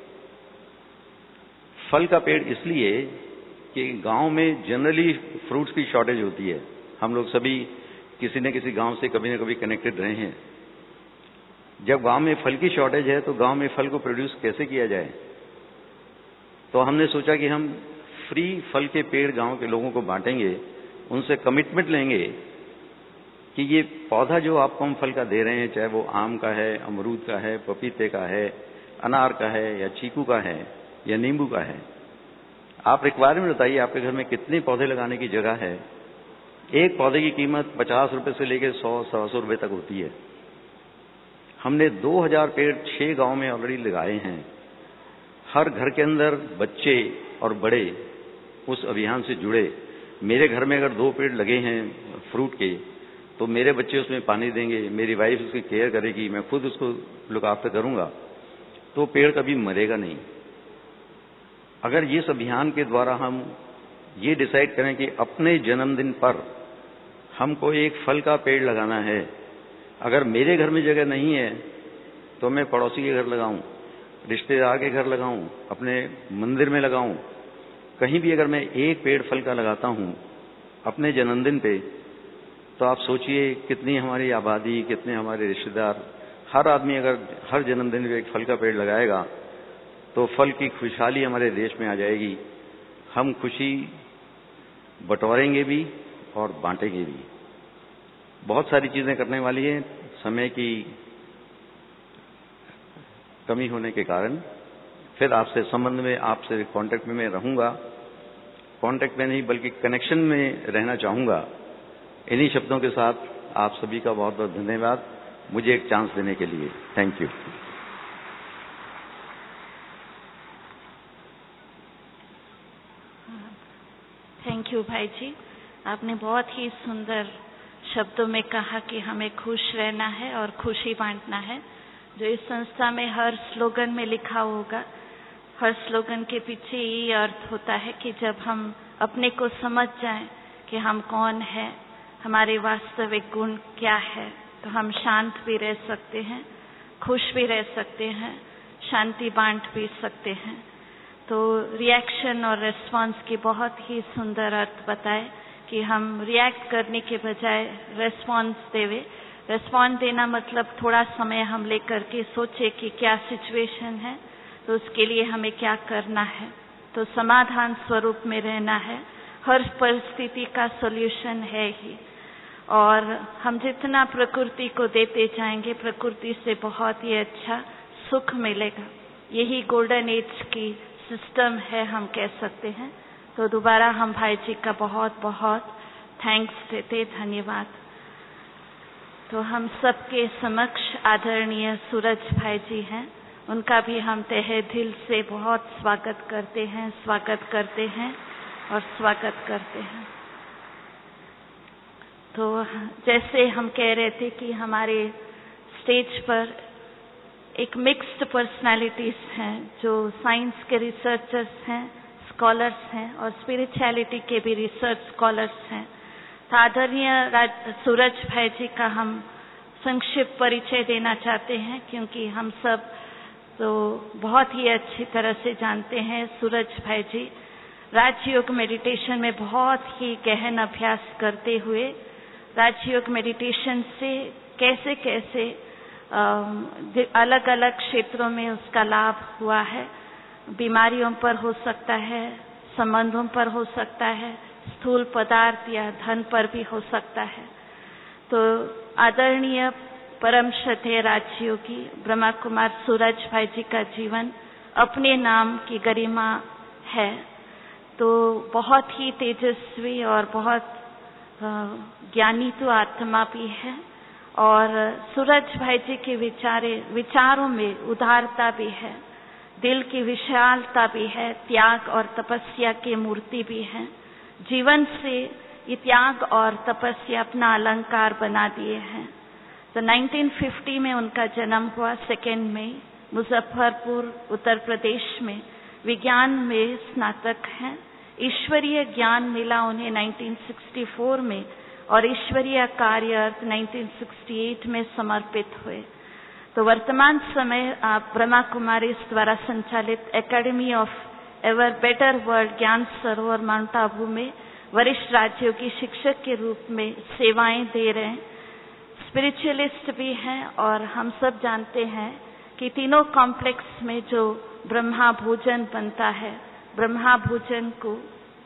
फल का पेड़ इसलिए कि गांव में जनरली फ्रूट्स की शॉर्टेज होती है। हम लोग सभी किसी न किसी गांव से कभी न कभी कनेक्टेड रहे हैं। जब गांव में फल की शॉर्टेज है तो गांव में फल को प्रोड्यूस कैसे किया जाए? तो हमने सोचा कि हम फ्री फल के पेड़ गांव के लोगों को बांटेंगे, उनसे कमिटमेंट लेंगे कि ये पौधा जो आपको हम फल का दे रहे हैं, चाहे वो आम का है, अमरूद का है, पपीते का है, अनार का है, या चीकू का है, या नींबू का है, आप रिक्वायरमेंट बताइए आपके घर में कितने पौधे लगाने की जगह है। एक पौधे की कीमत 50 रुपए से लेकर 100-125 रुपए तक होती है। हमने 2000 पेड़ 6 गांव में ऑलरेडी लगाए हैं। हर घर के अंदर बच्चे और बड़े उस अभियान से जुड़े। मेरे घर में अगर 2 पेड़ लगे हैं फ्रूट के, तो मेरे बच्चे उसमें पानी देंगे, मेरी वाइफ उसकी केयर करेगी, मैं खुद उसको लुक आफ्टर करूंगा, तो पेड़ कभी मरेगा नहीं। अगर इस अभियान के द्वारा हम ये डिसाइड करें कि अपने जन्मदिन पर हमको एक फल का पेड़ लगाना है, अगर मेरे घर में जगह नहीं है तो मैं पड़ोसी के घर लगाऊं, रिश्तेदार के घर लगाऊं, अपने मंदिर में लगाऊं, कहीं भी अगर मैं एक पेड़ फल का लगाता हूं अपने जन्मदिन पे, तो आप सोचिए कितनी हमारी आबादी, कितने हमारे रिश्तेदार, हर आदमी अगर हर जन्मदिन पे एक फल का पेड़ लगाएगा तो फल की खुशहाली हमारे देश में आ जाएगी। हम खुशी बटोरेंगे भी और बांटेंगे भी। बहुत सारी चीजें करने वाली हैं, समय की कमी होने के कारण फिर आपसे संबंध में, आपसे कांटेक्ट में मैं रहूंगा। कांटेक्ट में नहीं बल्कि कनेक्शन में रहना चाहूंगा। इन्हीं शब्दों के साथ आप सभी का बहुत बहुत धन्यवाद मुझे एक चांस देने के लिए। Thank you. थैंक यू भाई जी, आपने बहुत ही सुंदर शब्दों में कहा कि हमें खुश रहना है और खुशी बांटना है। जो इस संस्था में हर स्लोगन में लिखा होगा, हर स्लोगन के पीछे ये अर्थ होता है कि जब हम अपने को समझ जाएं कि हम कौन है, हमारे वास्तविक गुण क्या है, तो हम शांत भी रह सकते हैं, खुश भी रह सकते हैं, शांति बांट भी सकते हैं। तो रिएक्शन और रेस्पॉन्स की बहुत ही सुंदर अर्थ बताए कि हम रिएक्ट करने के बजाय रेस्पॉन्स देवे। रेस्पॉन्स देना मतलब थोड़ा समय हम लेकर के सोचे कि क्या सिचुएशन है, तो उसके लिए हमें क्या करना है, तो समाधान स्वरूप में रहना है। हर परिस्थिति का सॉल्यूशन है ही, और हम जितना प्रकृति को देते जाएंगे, प्रकृति से बहुत ही अच्छा सुख मिलेगा। यही गोल्डन एज की सिस्टम है, हम कह सकते हैं। तो दोबारा हम भाई जी का बहुत बहुत थैंक्स देते, धन्यवाद। तो हम सबके समक्ष आदरणीय सूरज भाई जी हैं, उनका भी हम तहे दिल से बहुत स्वागत करते हैं और स्वागत करते हैं। तो जैसे हम कह रहे थे कि हमारे स्टेज पर एक मिक्स्ड पर्सनालिटीज हैं, जो साइंस के रिसर्चर्स हैं, स्कॉलर्स हैं, और स्पिरिचुअलिटी के भी रिसर्च स्कॉलर्स हैं। तो आदरणीय सूरज भाई जी का हम संक्षिप्त परिचय देना चाहते हैं, क्योंकि हम सब तो बहुत ही अच्छी तरह से जानते हैं सूरज भाई जी। राजयोग मेडिटेशन में बहुत ही गहन अभ्यास करते हुए राजयोग मेडिटेशन से कैसे कैसे अलग अलग क्षेत्रों में उसका लाभ हुआ है। बीमारियों पर हो सकता है, संबंधों पर हो सकता है, स्थूल पदार्थ या धन पर भी हो सकता है। तो आदरणीय परम श्रद्धेय राजयोगी ब्रह्मा कुमार सूरज भाई जी का जीवन अपने नाम की गरिमा है। तो बहुत ही तेजस्वी और बहुत ज्ञानी तो आत्मा भी है, और सूरज भाई जी के विचारों में उदारता भी है, दिल की विशालता भी है, त्याग और तपस्या की मूर्ति भी है। जीवन से ये त्याग और तपस्या अपना अलंकार बना दिए हैं। तो 1950 में उनका जन्म हुआ, 2 मई, मुजफ्फरपुर उत्तर प्रदेश में। विज्ञान में स्नातक हैं। ईश्वरीय ज्ञान मिला उन्हें 1964 में और ईश्वरीय कार्य अर्थ 1968 में समर्पित हुए। तो वर्तमान समय आप ब्रह्मा कुमारीज द्वारा संचालित academy of ever better world Gyan Sarovar mount Abu में वरिष्ठ राजयोगी शिक्षक के रूप में सेवाएं दे रहे हैं। स्पिरिचुअलिस्ट भी हैं, और हम सब जानते हैं कि तीनों कॉम्प्लेक्स में जो ब्रह्मा भोजन बनता है, ब्रह्मा भोजन को,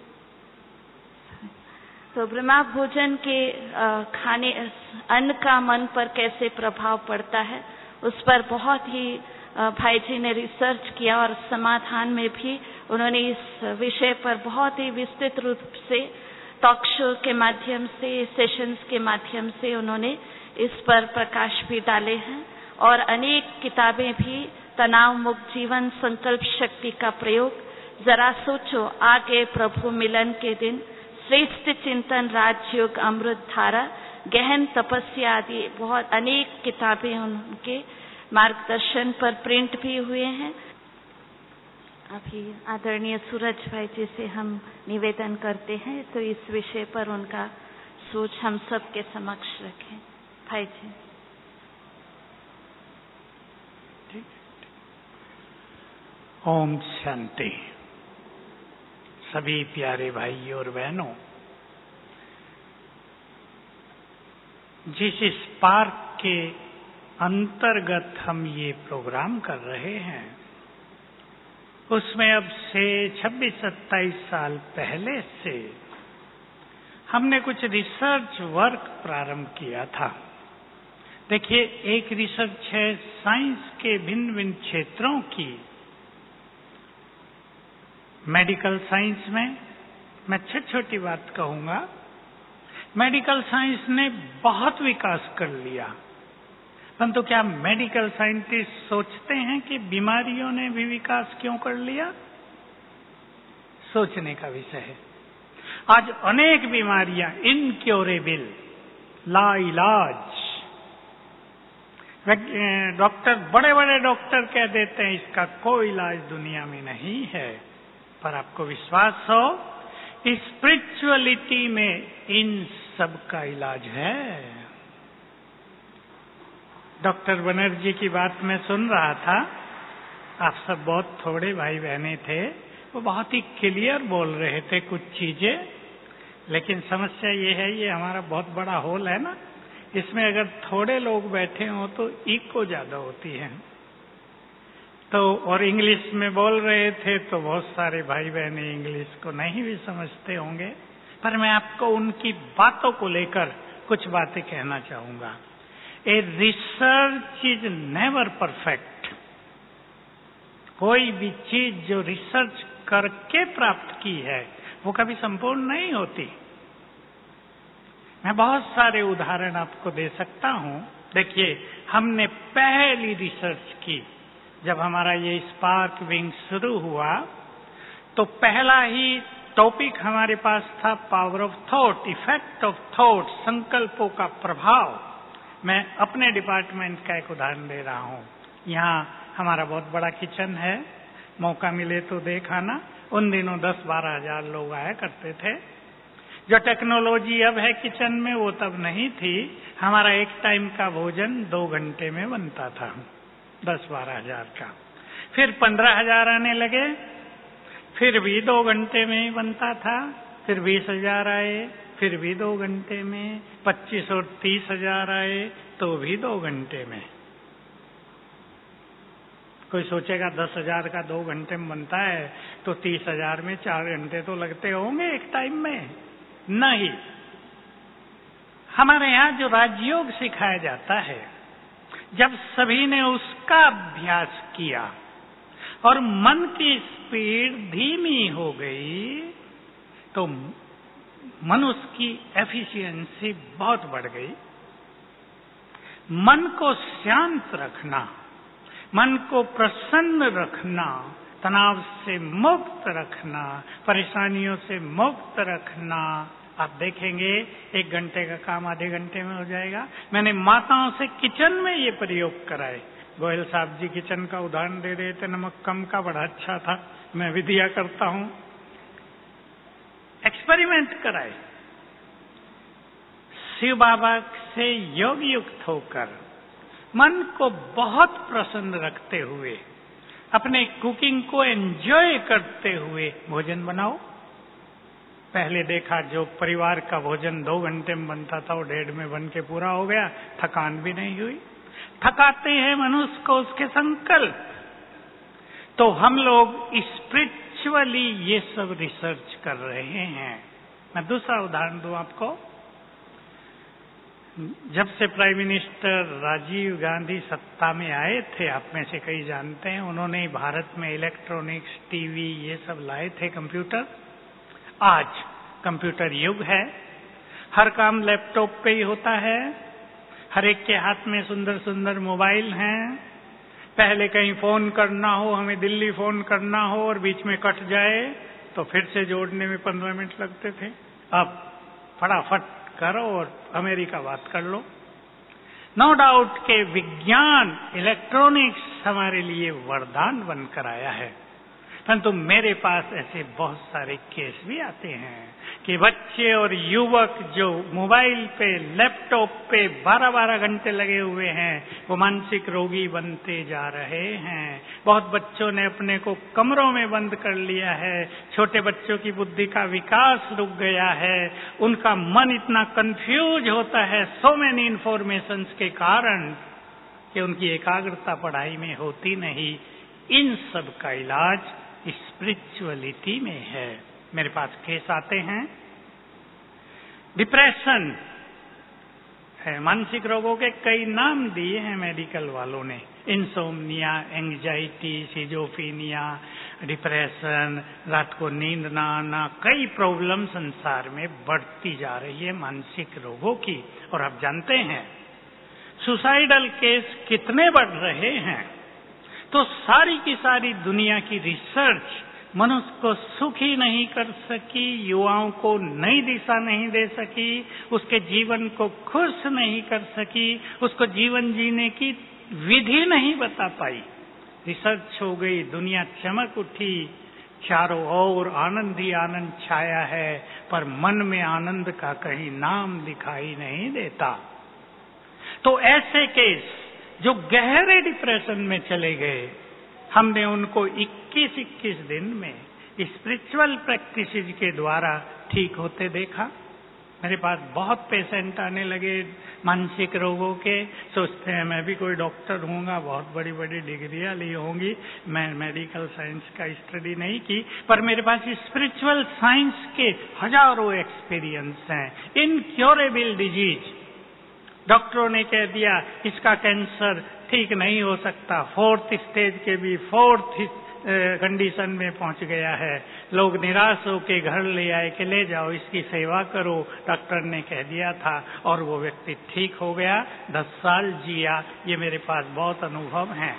तो ब्रह्मा भोजन के खाने अन्न का मन पर कैसे प्रभाव पड़ता है, उस पर बहुत ही भाई जी ने रिसर्च किया, और समाधान में भी उन्होंने इस विषय पर बहुत ही विस्तृत रूप से टॉक शो के माध्यम से, सेशंस के माध्यम से उन्होंने इस पर प्रकाश भी डाले हैं। और अनेक किताबें भी, तनाव मुक्त जीवन, संकल्प शक्ति का प्रयोग, जरा सोचो, आगे प्रभु मिलन के दिन, श्रेष्ठ चिंतन, राजयोग, अमृत धारा, गहन तपस्या आदि बहुत अनेक किताबें उनके मार्गदर्शन पर प्रिंट भी हुए हैं। अभी आदरणीय सूरज भाई जी से हम निवेदन करते हैं तो इस विषय पर उनका सोच हम सब के समक्ष रखें। भाई जी। ओम शांति। सभी प्यारे भाई और बहनों, जिस स्पार्क के अंतर्गत हम ये प्रोग्राम कर रहे हैं, उसमें अब से 26-27 साल पहले से हमने कुछ रिसर्च वर्क प्रारंभ किया था। देखिए, एक रिसर्च है साइंस के भिन्न भिन्न क्षेत्रों की। मेडिकल साइंस में मैं छोटी बात कहूंगा, मेडिकल साइंस ने बहुत विकास कर लिया, परंतु क्या मेडिकल साइंटिस्ट सोचते हैं कि बीमारियों ने भी विकास क्यों कर लिया? सोचने का विषय है। आज अनेक बीमारियां इनक्योरेबल, लाइलाज, डॉक्टर, बड़े बड़े डॉक्टर कह देते हैं इसका कोई इलाज दुनिया में नहीं है, पर आपको विश्वास हो, स्पिरिचुअलिटी में इन सब का इलाज है। डॉक्टर बनर्जी की बात मैं सुन रहा था, आप सब बहुत थोड़े भाई बहने थे, वो बहुत ही क्लियर बोल रहे थे कुछ चीजें, लेकिन समस्या ये है, ये हमारा बहुत बड़ा हॉल है ना, इसमें अगर थोड़े लोग बैठे हों तो इको ज्यादा होती है। तो और इंग्लिश में बोल रहे थे तो बहुत सारे भाई बहने इंग्लिश को नहीं भी समझते होंगे, पर मैं आपको उनकी बातों को लेकर कुछ बातें कहना चाहूंगा। A research is never perfect. कोई भी चीज जो रिसर्च करके प्राप्त की है वो कभी संपूर्ण नहीं होती। मैं बहुत सारे उदाहरण आपको दे सकता हूं। देखिए, हमने पहली रिसर्च की जब हमारा ये स्पार्क विंग शुरू हुआ, तो पहला ही टॉपिक हमारे पास था power of thought, effect of thought, संकल्पों का प्रभाव। मैं अपने डिपार्टमेंट का एक उदाहरण दे रहा हूं। यहाँ हमारा बहुत बड़ा किचन है, मौका मिले तो देखाना। उन दिनों 10-12 हजार लोग आया करते थे। जो टेक्नोलॉजी अब है किचन में वो तब नहीं थी। हमारा एक टाइम का भोजन 2 घंटे में बनता था, 10-12 हजार का। फिर 15,000 आने लगे, फिर भी 2 घंटे में ही बनता था, फिर 20,000 आए, फिर भी 2 घंटे में, 25 और 30,000 आए तो भी 2 घंटे में। कोई सोचेगा 10,000 का 2 घंटे में बनता है तो 30,000 में 4 घंटे तो लगते होंगे एक टाइम में। नहीं, हमारे यहाँ जो राजयोग सिखाया जाता है, जब सभी ने उसका अभ्यास किया और मन की स्पीड धीमी हो गई तो मनुष्य की एफिशिएंसी बहुत बढ़ गई। मन को शांत रखना, मन को प्रसन्न रखना, तनाव से मुक्त रखना, परेशानियों से मुक्त रखना, आप देखेंगे 1 घंटे का काम आधे घंटे में हो जाएगा। मैंने माताओं से किचन में ये प्रयोग कराए। गोयल साहब जी किचन का उदाहरण दे रहे थे, नमक कम का, बड़ा अच्छा था, मैं भी दिया करता हूं। एक्सपेरिमेंट कराए। शिव बाबा से योग युक्त होकर मन को बहुत प्रसन्न रखते हुए, अपने कुकिंग को एंजॉय करते हुए भोजन बनाओ। पहले देखा जो परिवार का भोजन 2 घंटे में बनता था वो 1.5 में बन के पूरा हो गया, थकान भी नहीं हुई। थकाते हैं मनुष्य को उसके संकल्प। तो हम लोग स्पिरिचुअली ये सब रिसर्च कर रहे हैं। मैं दूसरा उदाहरण दूं आपको। जब से प्राइम मिनिस्टर राजीव गांधी सत्ता में आए थे, आप में से कई जानते हैं, उन्होंने भारत में इलेक्ट्रॉनिक्स, टीवी ये सब लाए थे, कंप्यूटर। आज कंप्यूटर युग है, हर काम लैपटॉप पे ही होता है, हर एक के हाथ में सुंदर सुंदर मोबाइल हैं। पहले कहीं फोन करना हो, हमें दिल्ली फोन करना हो और बीच में कट जाए तो फिर से जोड़ने में 15 मिनट लगते थे। अब फटाफट करो और अमेरिका बात कर लो। नो डाउट के विज्ञान, इलेक्ट्रॉनिक्स हमारे लिए वरदान बनकर आया है, परंतु मेरे पास ऐसे बहुत सारे केस भी आते हैं कि बच्चे और युवक जो मोबाइल पे, लैपटॉप पे 12-12 घंटे लगे हुए हैं, वो मानसिक रोगी बनते जा रहे हैं। बहुत बच्चों ने अपने को कमरों में बंद कर लिया है, छोटे बच्चों की बुद्धि का विकास रुक गया है, उनका मन इतना कंफ्यूज होता है सो मेनी इन्फॉर्मेशंस के कारण कि उनकी एकाग्रता पढ़ाई में होती नहीं। इन सब का इलाज स्पिरिचुअलिटी में है। मेरे पास केस आते हैं, डिप्रेशन है, मानसिक रोगों के कई नाम दिए हैं मेडिकल वालों ने, इंसोम्निया, एंग्जाइटी, सिजोफीनिया, डिप्रेशन, रात को नींद ना आना, कई प्रॉब्लम संसार में बढ़ती जा रही है मानसिक रोगों की। और आप जानते हैं सुसाइडल केस कितने बढ़ रहे हैं। तो सारी की सारी दुनिया की रिसर्च मनुष्य को सुखी नहीं कर सकी, युवाओं को नई दिशा नहीं दे सकी, उसके जीवन को खुश नहीं कर सकी, उसको जीवन जीने की विधि नहीं बता पाई। रिसर्च हो गई, दुनिया चमक उठी, चारों ओर आनंद ही आनंद छाया है, पर मन में आनंद का कहीं नाम दिखाई नहीं देता। तो ऐसे केस जो गहरे डिप्रेशन में चले गए, हमने उनको 21-21 दिन में स्पिरिचुअल प्रैक्टिसेस के द्वारा ठीक होते देखा। मेरे पास बहुत पेशेंट आने लगे मानसिक रोगों के, सोचते हैं मैं भी कोई डॉक्टर हूँगा, बहुत बड़ी बड़ी डिग्रियाँ ली होंगी। मैं मेडिकल साइंस का स्टडी नहीं की, पर मेरे पास स्पिरिचुअल साइंस के हजारों एक्सपीरियंस हैं। इनक्योरेबल डिजीज, डॉक्टरों ने कह दिया इसका कैंसर ठीक नहीं हो सकता, 4th स्टेज के भी 4th कंडीशन में पहुंच गया है। लोग निराश होकर घर ले आए कि ले जाओ इसकी सेवा करो, डॉक्टर ने कह दिया था, और वो व्यक्ति ठीक हो गया, 10 साल जिया। ये मेरे पास बहुत अनुभव हैं।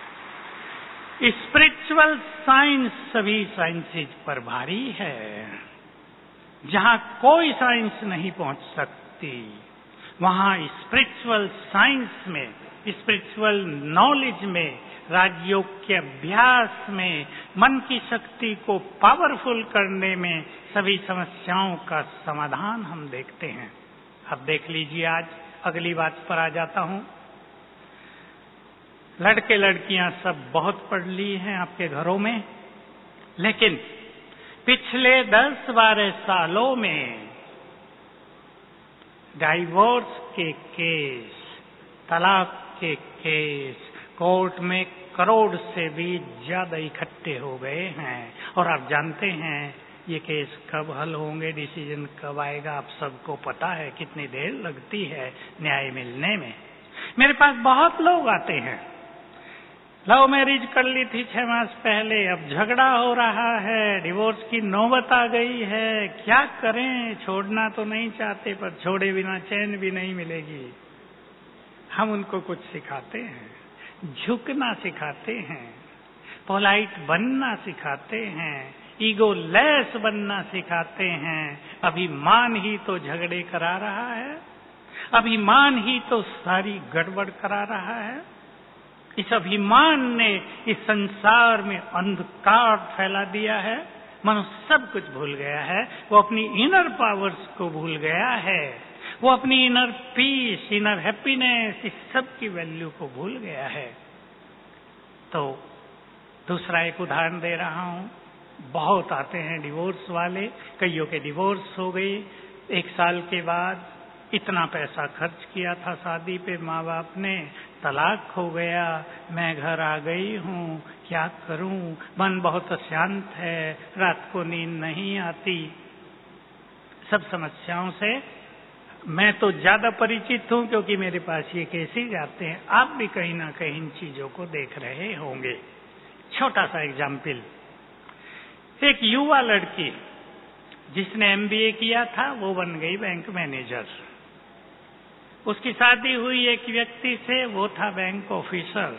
स्पिरिचुअल साइंस सभी साइंसेज पर भारी है। जहां कोई साइंस नहीं पहुंच सकती, वहां स्पिरिचुअल साइंस में, स्पिरिचुअल नॉलेज में, राजयोग के अभ्यास में, मन की शक्ति को पावरफुल करने में सभी समस्याओं का समाधान हम देखते हैं। अब देख लीजिए, आज अगली बात पर आ जाता हूं। लड़के लड़कियां सब बहुत पढ़ ली हैं आपके घरों में, लेकिन पिछले 10-12 सालों में डाइवोर्स के केस, तलाक के केस कोर्ट में करोड़ से भी ज्यादा इकट्ठे हो गए हैं। और आप जानते हैं ये केस कब हल होंगे, डिसीजन कब आएगा, आप सबको पता है कितनी देर लगती है न्याय मिलने में। मेरे पास बहुत लोग आते हैं, लव मैरिज कर ली थी 6 मास पहले, अब झगड़ा हो रहा है, डिवोर्स की नौबत आ गई है, क्या करें, छोड़ना तो नहीं चाहते पर छोड़े बिना चैन भी नहीं मिलेगी। हम उनको कुछ सिखाते हैं, झुकना सिखाते हैं, पोलाइट बनना सिखाते हैं, ईगो लेस बनना सिखाते हैं। अभिमान ही तो झगड़े करा रहा है, अभिमान ही तो सारी गड़बड़ करा रहा है। इस अभिमान ने इस संसार में अंधकार फैला दिया है। मनुष्य सब कुछ भूल गया है, वो अपनी इनर पावर्स को भूल गया है, वो अपनी इनर पीस, इनर हैप्पीनेस, इस सब की वैल्यू को भूल गया है। तो दूसरा एक उदाहरण दे रहा हूं। बहुत आते हैं डिवोर्स वाले, कईयों के डिवोर्स हो गए, 1 साल के बाद इतना पैसा खर्च किया था शादी पे माँ बाप ने, तलाक हो गया, मैं घर आ गई हूँ, क्या करूँ, मन बहुत अशांत है, रात को नींद नहीं आती। सब समस्याओं से मैं तो ज्यादा परिचित हूँ क्योंकि मेरे पास ये केसेज आते हैं। आप भी कहीं ना कहीं इन चीजों को देख रहे होंगे। छोटा सा एग्जाम्पल, एक युवा लड़की जिसने MBA किया था वो बन गई बैंक मैनेजर। उसकी शादी हुई एक व्यक्ति से, वो था बैंक ऑफिसर।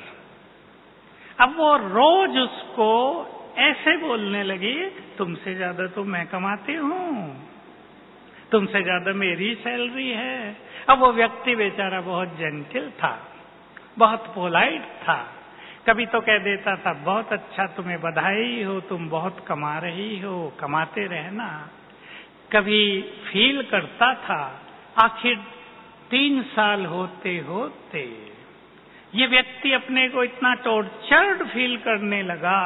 अब वो रोज उसको ऐसे बोलने लगी, तुमसे ज्यादा तो मैं कमाती हूँ, तुमसे ज्यादा मेरी सैलरी है। अब वो व्यक्ति बेचारा बहुत जेंटल था, बहुत पोलाइट था। कभी तो कह देता था, बहुत अच्छा, तुम्हें बधाई हो, तुम बहुत कमा रही हो, कमाते रहना। कभी फील करता था, आखिर 3 साल होते होते ये व्यक्ति अपने को इतना टॉर्चर्ड फील करने लगा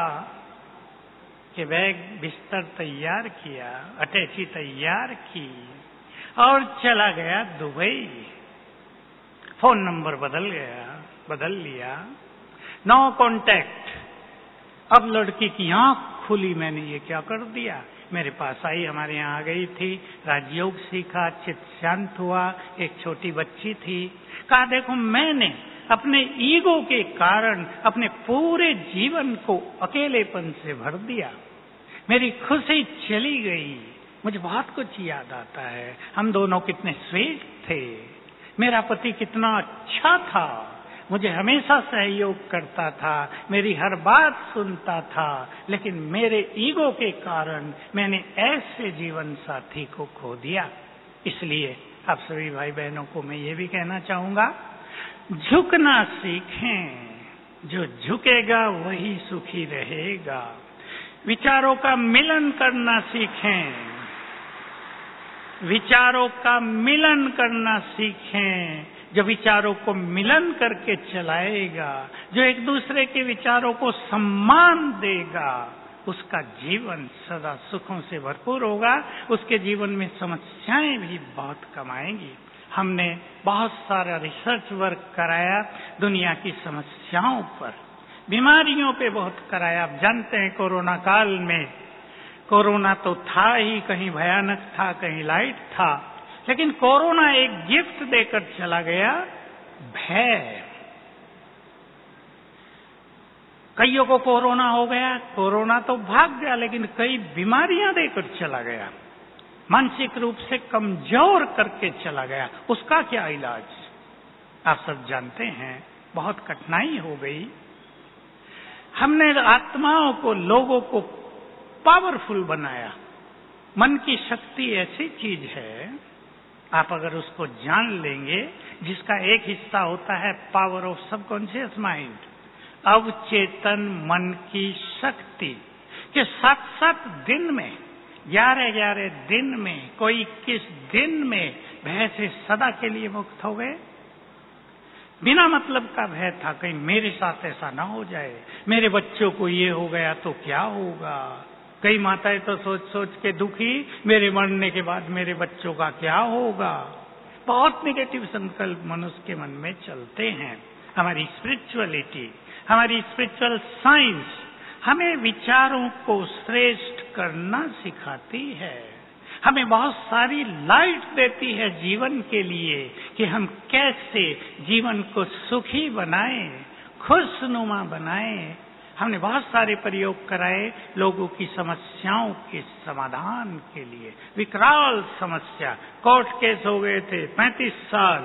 कि बैग बिस्तर तैयार किया, अटैची तैयार की और चला गया दुबई। फोन नंबर बदल लिया, नो कांटेक्ट। अब लड़की की आंख खुली, मैंने ये क्या कर दिया। मेरे पास आई, हमारे यहाँ आ गई थी, राजयोग सीखा, चित्त शांत हुआ। एक छोटी बच्ची थी, कहा देखो मैंने अपने ईगो के कारण अपने पूरे जीवन को अकेलेपन से भर दिया, मेरी खुशी चली गई। मुझे बहुत कुछ याद आता है, हम दोनों कितने स्वीट थे, मेरा पति कितना अच्छा था, मुझे हमेशा सहयोग करता था, मेरी हर बात सुनता था, लेकिन मेरे ईगो के कारण मैंने ऐसे जीवन साथी को खो दिया। इसलिए आप सभी भाई बहनों को मैं ये भी कहना चाहूंगा, झुकना सीखें, जो झुकेगा वही सुखी रहेगा। विचारों का मिलन करना सीखें, विचारों का मिलन करना सीखें। जो विचारों को मिलन करके चलाएगा, जो एक दूसरे के विचारों को सम्मान देगा, उसका जीवन सदा सुखों से भरपूर होगा। उसके जीवन में समस्याएं भी बहुत कम आएंगी। हमने बहुत सारा रिसर्च वर्क कराया दुनिया की समस्याओं पर, बीमारियों पे बहुत कराया। आप जानते हैं कोरोना काल में, कोरोना तो था ही, कहीं भयानक था, कहीं लाइट था, लेकिन कोरोना एक गिफ्ट देकर चला गया, भय। कईयों को कोरोना हो गया, कोरोना तो भाग गया, लेकिन कई बीमारियां देकर चला गया, मानसिक रूप से कमजोर करके चला गया। उसका क्या इलाज आप सब जानते हैं, बहुत कठिनाई हो गई। हमने आत्माओं को, लोगों को पावरफुल बनाया। मन की शक्ति ऐसी चीज है, आप अगर उसको जान लेंगे, जिसका एक हिस्सा होता है पावर ऑफ सबकॉन्शियस माइंड, अवचेतन मन की शक्ति, कि 7-7 दिन में, 11-11 दिन में, कोई 21 दिन में भय से सदा के लिए मुक्त हो गए। बिना मतलब का भय था, कहीं मेरे साथ ऐसा ना हो जाए, मेरे बच्चों को ये हो गया तो क्या होगा। कई माताएं तो सोच सोच के दुखी, मेरे मरने के बाद मेरे बच्चों का क्या होगा। बहुत नेगेटिव संकल्प मनुष्य के मन में चलते हैं। हमारी स्पिरिचुअलिटी, हमारी स्पिरिचुअल साइंस हमें विचारों को श्रेष्ठ करना सिखाती है, हमें बहुत सारी लाइट देती है जीवन के लिए कि हम कैसे जीवन को सुखी बनाएं, खुशनुमा बनाएं। हमने बहुत सारे प्रयोग कराए लोगों की समस्याओं के समाधान के लिए। विकराल समस्या, कोर्ट केस हो गए थे 35 साल,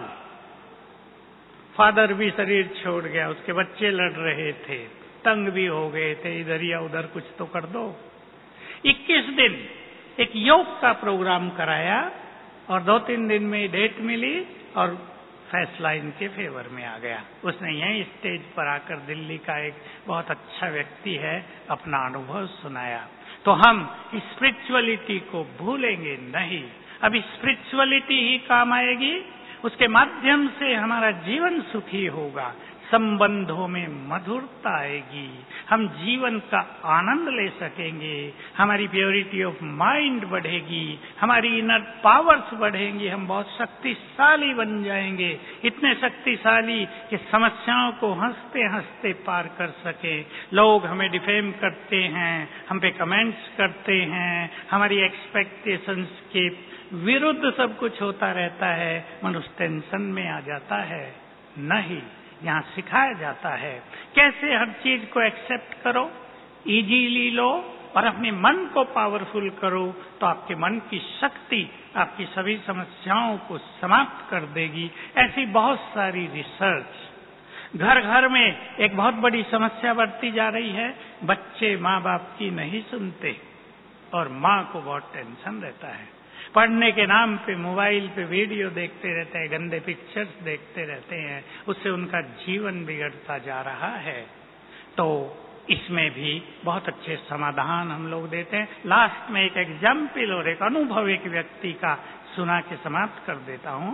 फादर भी शरीर छोड़ गया, उसके बच्चे लड़ रहे थे, तंग भी हो गए थे, इधर या उधर कुछ तो कर दो। 21 दिन एक योग का प्रोग्राम कराया और 2-3 दिन में डेट मिली और फैसला इनके फेवर में आ गया। उसने यही स्टेज पर आकर, दिल्ली का एक बहुत अच्छा व्यक्ति है, अपना अनुभव सुनाया। तो हम स्पिरिचुअलिटी को भूलेंगे नहीं। अब स्पिरिचुअलिटी ही काम आएगी, उसके माध्यम से हमारा जीवन सुखी होगा, संबंधों में मधुरता आएगी, हम जीवन का आनंद ले सकेंगे, हमारी प्योरिटी ऑफ माइंड बढ़ेगी, हमारी इनर पावर्स बढ़ेंगी, हम बहुत शक्तिशाली बन जाएंगे, इतने शक्तिशाली कि समस्याओं को हंसते हंसते पार कर सके। लोग हमें डिफेम करते हैं, हम पे कमेंट्स करते हैं, हमारी एक्सपेक्टेशंस के विरुद्ध सब कुछ होता रहता है, मनुष्य टेंशन में आ जाता है। नहीं, यहाँ सिखाया जाता है कैसे हर चीज को एक्सेप्ट करो, इजीली लो और अपने मन को पावरफुल करो, तो आपके मन की शक्ति आपकी सभी समस्याओं को समाप्त कर देगी। ऐसी बहुत सारी रिसर्च। घर घर में एक बहुत बड़ी समस्या बढ़ती जा रही है, बच्चे माँ बाप की नहीं सुनते और माँ को बहुत टेंशन रहता है। पढ़ने के नाम पे मोबाइल पे वीडियो देखते रहते हैं, गंदे पिक्चर्स देखते रहते हैं, उससे उनका जीवन बिगड़ता जा रहा है। तो इसमें भी बहुत अच्छे समाधान हम लोग देते हैं। लास्ट में एक एग्जाम्पल और एक अनुभव एक व्यक्ति का सुना के समाप्त कर देता हूं।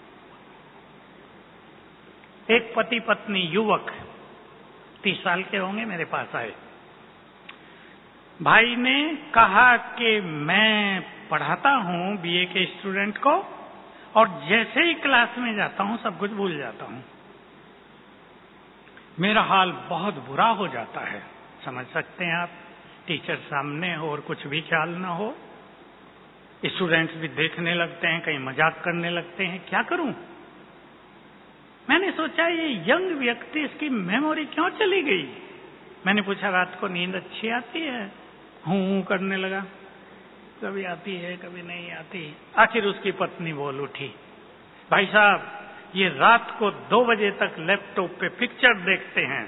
एक पति पत्नी युवक 30 साल के होंगे, मेरे पास आए। भाई ने कहा कि मैं पढ़ाता हूं बीए के स्टूडेंट को और जैसे ही क्लास में जाता हूं सब कुछ भूल जाता हूं, मेरा हाल बहुत बुरा हो जाता है। समझ सकते हैं आप, टीचर सामने हो और कुछ भी ख्याल ना हो, स्टूडेंट्स भी देखने लगते हैं, कहीं मजाक करने लगते हैं, क्या करूं? मैंने सोचा ये यंग व्यक्ति, इसकी मेमोरी क्यों चली गई? मैंने पूछा रात को नींद अच्छी आती है? हूं करने लगा, कभी आती है कभी नहीं आती। आखिर उसकी पत्नी बोल उठी, भाई साहब ये रात को 2 बजे तक लैपटॉप पे पिक्चर देखते हैं।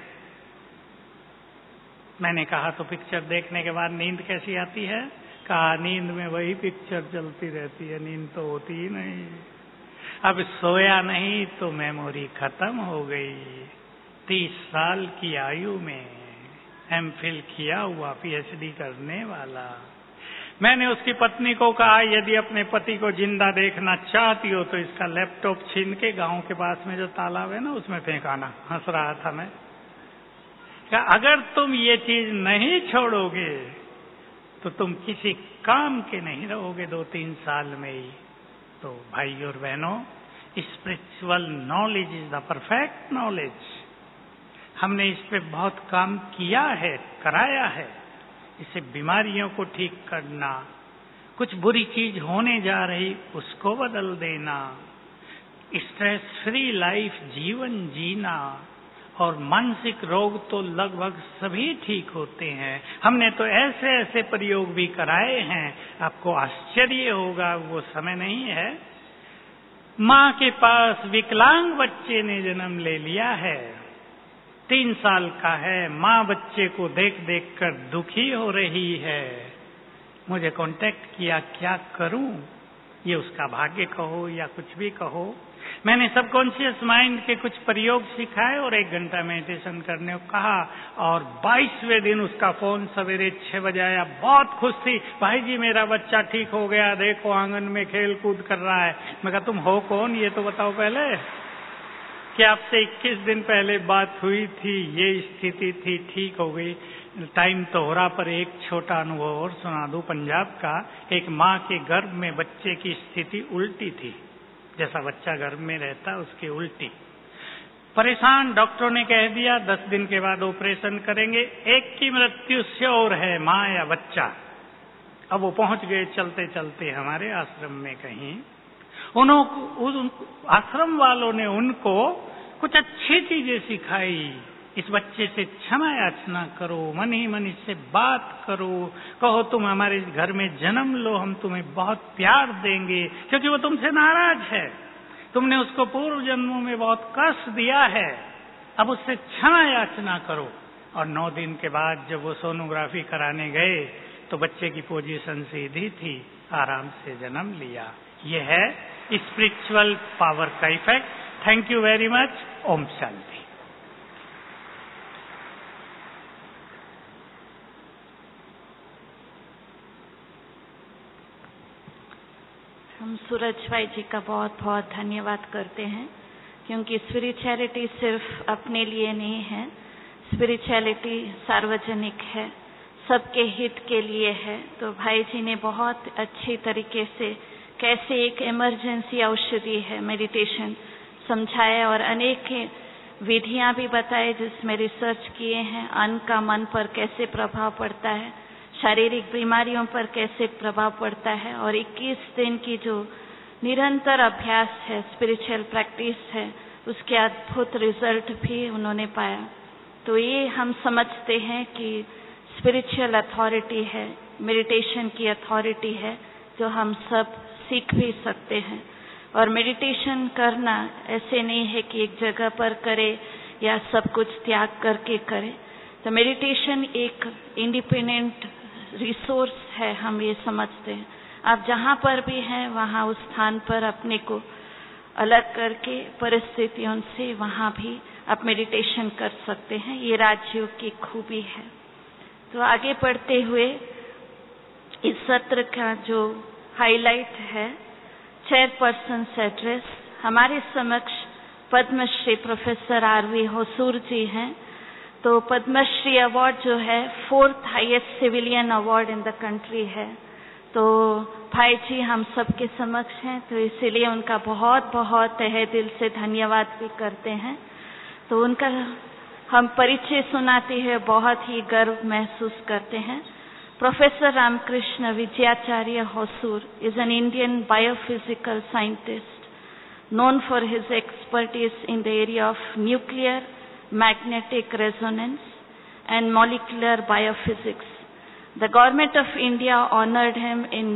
मैंने कहा तो पिक्चर देखने के बाद नींद कैसी आती है? कहा नींद में वही पिक्चर चलती रहती है, नींद तो होती ही नहीं। अब सोया नहीं तो मेमोरी खत्म हो गई। 30 साल की आयु में एमफिल किया हुआ, पीएचडी करने वाला। मैंने उसकी पत्नी को कहा यदि अपने पति को जिंदा देखना चाहती हो तो इसका लैपटॉप छीन के गांव के पास में जो तालाब है ना उसमें फेंकाना। हंस रहा था मैं। क्या अगर तुम ये चीज नहीं छोड़ोगे तो तुम किसी काम के नहीं रहोगे 2-3 साल में ही। तो भाई और बहनों, spiritual knowledge is the perfect knowledge. हमने इस पे बहुत काम किया है, कराया है। इससे बीमारियों को ठीक करना, कुछ बुरी चीज होने जा रही उसको बदल देना, स्ट्रेस फ्री लाइफ जीवन जीना, और मानसिक रोग तो लगभग सभी ठीक होते हैं। हमने तो ऐसे ऐसे प्रयोग भी कराए हैं, आपको आश्चर्य होगा, वो समय नहीं है। माँ के पास विकलांग बच्चे ने जन्म ले लिया है, 3 साल का है, माँ बच्चे को देख देख कर दुखी हो रही है। मुझे कांटेक्ट किया, क्या करूं? ये उसका भाग्य कहो या कुछ भी कहो। मैंने सबकॉन्शियस माइंड के कुछ प्रयोग सिखाए और 1 घंटा मेडिटेशन करने को कहा, और 22वें दिन उसका फोन सवेरे 6 बजे आया। बहुत खुश थी, भाई जी मेरा बच्चा ठीक हो गया, देखो आंगन में खेल कूद कर रहा है। मैं कहा तुम हो कौन ये तो बताओ पहले। कि आपसे 21 दिन पहले बात हुई थी, ये स्थिति थी, ठीक हो गई, टाइम तो हो रहा, पर एक छोटा अनुभव और सुना दूं पंजाब का। एक माँ के गर्भ में बच्चे की स्थिति उल्टी थी, जैसा बच्चा गर्भ में रहता उसकी उल्टी। परेशान, डॉक्टरों ने कह दिया 10 दिन के बाद ऑपरेशन करेंगे, एक की मृत्यु श्योर है, माँ या बच्चा। अब वो पहुंच गए चलते चलते हमारे आश्रम में कहीं। आश्रम वालों ने उनको कुछ अच्छी चीजें सिखाई। इस बच्चे से क्षमा याचना करो, मन ही मन इससे बात करो, कहो तुम हमारे घर में जन्म लो, हम तुम्हें बहुत प्यार देंगे, क्योंकि वो तुमसे नाराज है, तुमने उसको पूर्व जन्मों में बहुत कष्ट दिया है, अब उससे क्षमा याचना करो। और 9 दिन के बाद जब वो सोनोग्राफी कराने गए तो बच्चे की पोजीशन सीधी थी, आराम से जन्म लिया। ये है स्पिरिचुअल पावर का effect. Thank you very much. ओम शांति। हम सूरज भाई जी का बहुत बहुत धन्यवाद करते हैं, क्योंकि स्पिरिचुअलिटी सिर्फ अपने लिए नहीं है, स्पिरिचुअलिटी सार्वजनिक है, सबके हित के लिए है। तो भाई जी ने बहुत अच्छी तरीके से कैसे एक इमरजेंसी औषधि है मेडिटेशन समझाया, और अनेक विधियां भी बताए जिसमें रिसर्च किए हैं। अन्न का मन पर कैसे प्रभाव पड़ता है, शारीरिक बीमारियों पर कैसे प्रभाव पड़ता है, और 21 दिन की जो निरंतर अभ्यास है, स्पिरिचुअल प्रैक्टिस है, उसके अद्भुत रिजल्ट भी उन्होंने पाया। तो ये हम समझते हैं कि स्पिरिचुअल अथॉरिटी है, मेडिटेशन की अथॉरिटी है, जो हम सब सीख भी सकते हैं। और मेडिटेशन करना ऐसे नहीं है कि एक जगह पर करे या सब कुछ त्याग करके करे। तो मेडिटेशन एक इंडिपेंडेंट रिसोर्स है, हम ये समझते हैं। आप जहाँ पर भी हैं वहाँ उस स्थान पर अपने को अलग करके परिस्थितियों से वहाँ भी आप मेडिटेशन कर सकते हैं। ये राजयोग की खूबी है। तो आगे बढ़ते हुए इस सत्र का जो हाईलाइट है चेयरपर्सन एड्रेस, हमारे समक्ष पद्मश्री प्रोफेसर आरवी होसूर जी हैं। तो पद्मश्री अवार्ड जो है 4th highest civilian award in the country है। तो भाई जी हम सबके समक्ष हैं, तो इसीलिए उनका बहुत बहुत तहे दिल से धन्यवाद भी करते हैं। तो उनका हम परिचय सुनाते हैं, बहुत ही गर्व महसूस करते हैं। Professor Ramakrishna Vijayacharya Hosur is an Indian biophysical scientist known for his expertise in the area of nuclear magnetic resonance and molecular biophysics. The Government of India honored him in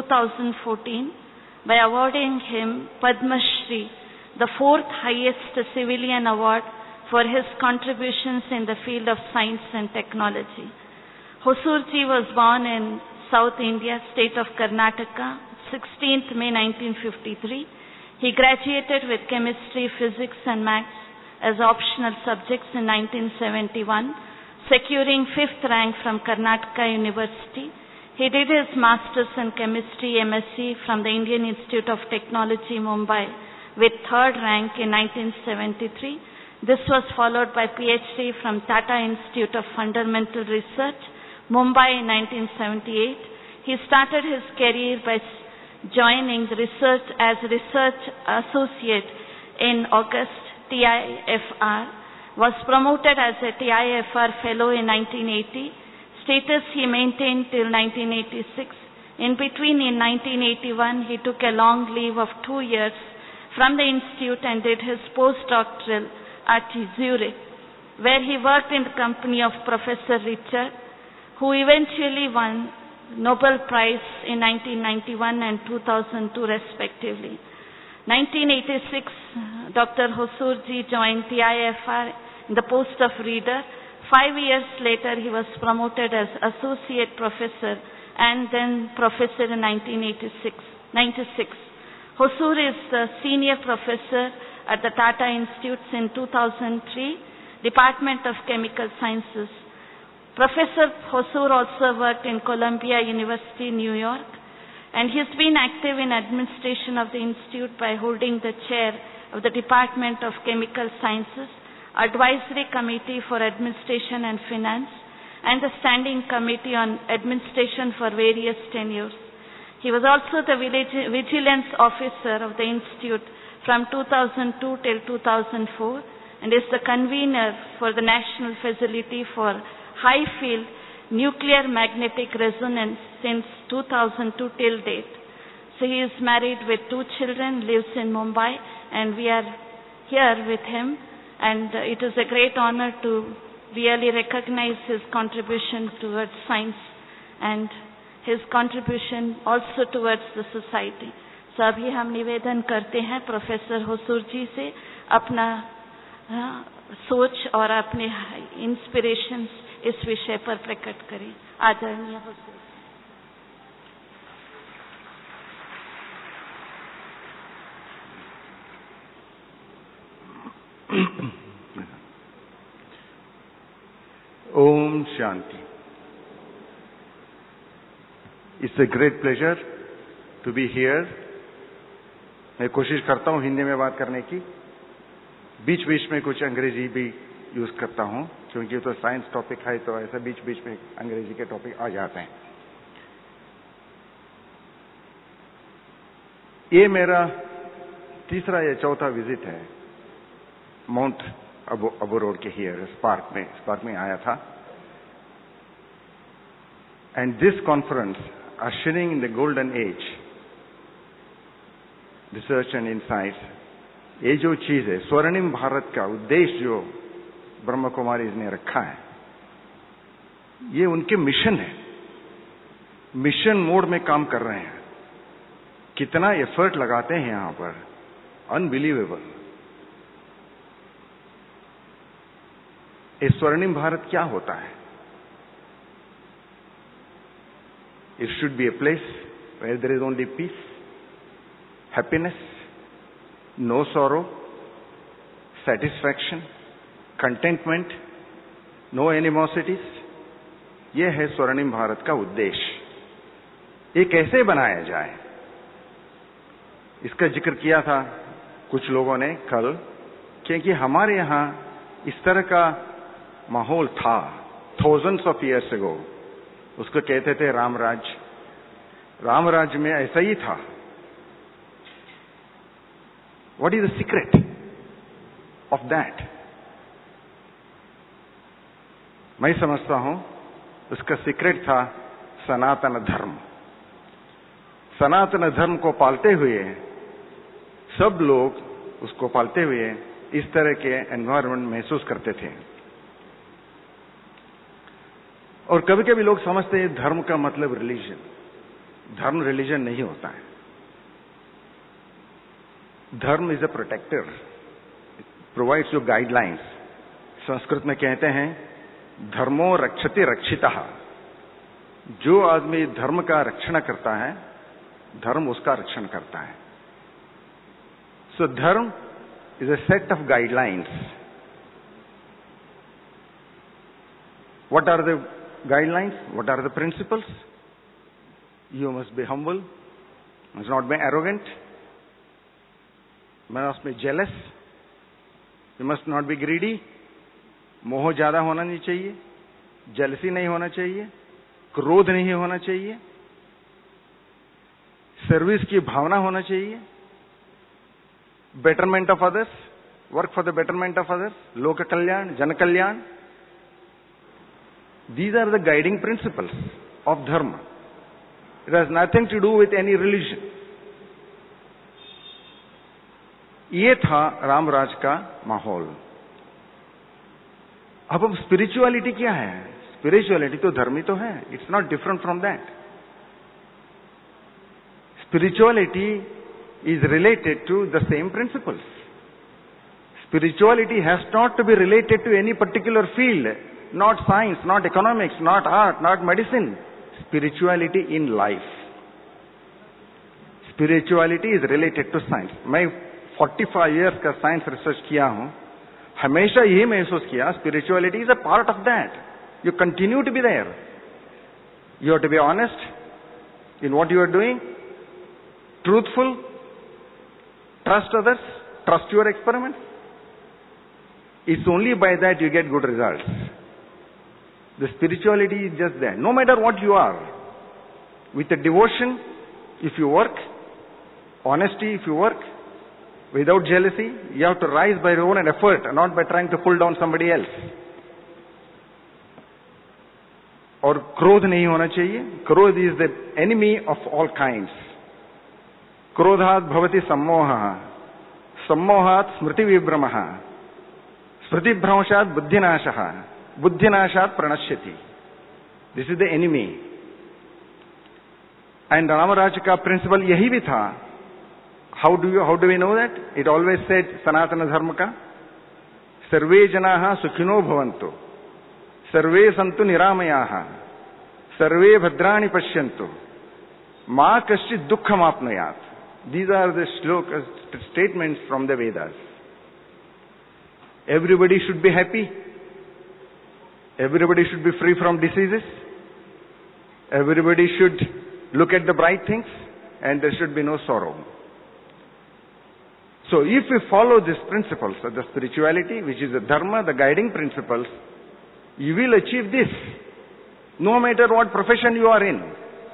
2014 by awarding him Padma Shri, the 4th highest civilian award for his contributions in the field of science and technology. Hosur ji was born in South India, state of Karnataka, 16th May 1953. He graduated with chemistry, physics and maths as optional subjects in 1971, securing 5th rank from Karnataka University. He did his master's in chemistry MSc from the Indian Institute of Technology, Mumbai, with 3rd rank in 1973. This was followed by PhD from Tata Institute of Fundamental Research, Mumbai in 1978. He started his career by joining research as research associate in August TIFR, was promoted as a TIFR fellow in 1980. Status he maintained till 1986. In between, in 1981, he took a long leave of 2 years from the institute and did his postdoctoral at Zurich, where he worked in the company of Professor Richard, who eventually won Nobel Prize in 1991 and 2002 respectively. 1986, Dr. Hosur ji joined TIFR in the post of reader. 5 years later, he was promoted as associate professor and then professor in 1996. Hosur is the senior professor at the Tata Institutes in 2003, Department of Chemical Sciences. Professor Hosur also worked in Columbia University, New York, and he's been active in administration of the institute by holding the chair of the Department of Chemical Sciences, Advisory Committee for Administration and Finance, and the Standing Committee on Administration for various tenures. He was also the Vigilance Officer of the Institute from 2002 till 2004 and is the convener for the National Facility for High Field Nuclear Magnetic Resonance since 2002 till date. So he is married with 2 children, lives in Mumbai, and we are here with him. And it is a great honor to really recognize his contribution towards science and his contribution also towards the society. So अभी हम निवेदन करते हैं प्रोफेसर हुसूर जी से अपना सोच और अपने इंस्पिरेशंस इस विषय पर प्रकट करें। आदरणीय हुसूर। ओम शांति। It's a great pleasure to be here. मैं कोशिश करता हूँ हिंदी में बात करने की, बीच बीच में कुछ अंग्रेजी भी यूज करता हूँ क्योंकि तो साइंस टॉपिक है तो ऐसा बीच बीच में अंग्रेजी के टॉपिक आ जाते हैं। ये मेरा तीसरा या चौथा विजिट है माउंट अबू रोड के हियर स्पार्क में आया था। And this conference ushering in the golden age research and insights, ये जो चीज है स्वर्णिम भारत का उद्देश्य जो ब्रह्म कुमारीज ने रखा है, ये उनके मिशन है। मिशन मोड में काम कर रहे हैं। कितना एफर्ट लगाते हैं यहां पर, अनबिलीवेबल। ये स्वर्णिम भारत क्या होता है? It should be a place where there is only peace, happiness, no sorrow, satisfaction, contentment, no animosities. ये है स्वर्णिम भारत का उद्देश्य। ये कैसे बनाया जाए, इसका जिक्र किया था कुछ लोगों ने कल, क्योंकि हमारे यहां इस तरह का माहौल था thousands of years ago। उसको कहते थे रामराज। रामराज में ऐसा ही था। What is the secret of that? मैं समझता हूं उसका सीक्रेट था सनातन धर्म। सनातन धर्म को पालते हुए सब लोग उसको पालते हुए इस तरह के एनवायरनमेंट महसूस करते थे। और कभी कभी लोग समझते हैं धर्म का मतलब रिलीजन। धर्म रिलीजन नहीं होता है। Dharma is a protector, provides you guidelines. Sanskrit में कहते हैं धर्मो रक्षति रक्षितः। जो आदमी धर्म का रक्षण करता है, धर्म उसका रक्षण करता है। So dharma is a set of guidelines. What are the guidelines? What are the principles? You must be humble, must not be arrogant, must be jealous, you must not be greedy. मोह ज्यादा होना नहीं चाहिए, जेलसी नहीं होना चाहिए, क्रोध नहीं होना चाहिए, सर्विस की भावना होना चाहिए, betterment of others, work for the betterment of others, लोक कल्याण, जन कल्याण। These are the guiding principles of dharma. It has nothing to do with any religion. ये था रामराज का माहौल। अब स्पिरिचुअलिटी क्या है? स्पिरिचुअलिटी तो धर्म ही तो है। It's not different from that. Spirituality is related to the same principles. Spirituality has not to be related to any particular field, not science, not economics, not art, not medicine. Spirituality in life. Spirituality is related to science. मैं 45 years का साइंस रिसर्च किया हूं, हमेशा यही महसूस किया spirituality is a part of that. You continue to be there. You have to be honest in what you are doing, truthful, trust others, trust your experiments? It's only by that you get good results. The spirituality is just there. No matter what you are, with the devotion, if you work, honesty, if you work, without jealousy, you have to rise by your own effort and not by trying to pull down somebody else. और क्रोध नहीं होना चाहिए. क्रोध is the enemy of all kinds. क्रोधात् भवति सम्मोहः, सम्मोहात् स्मृतिविभ्रमः, स्मृतिभ्रंशात् बुद्धिनाशः, बुद्धिनाशात् प्रणश्यति. This is the enemy. And Ramraj का प्रिंसिपल यही भी था. How do we know that? It always said, Sanatana Dharma ka, Sarve janaha sukhino bhavantu, Sarve santu niramayaha, Sarve bhadrani pashyantu, Ma kaschit dukkham apnayat. These are the statements from the Vedas. Everybody should be happy. Everybody should be free from diseases. Everybody should look at the bright things, and there should be no sorrow. So if we follow these principles of the spirituality, which is the dharma, the guiding principles, you will achieve this, no matter what profession you are in.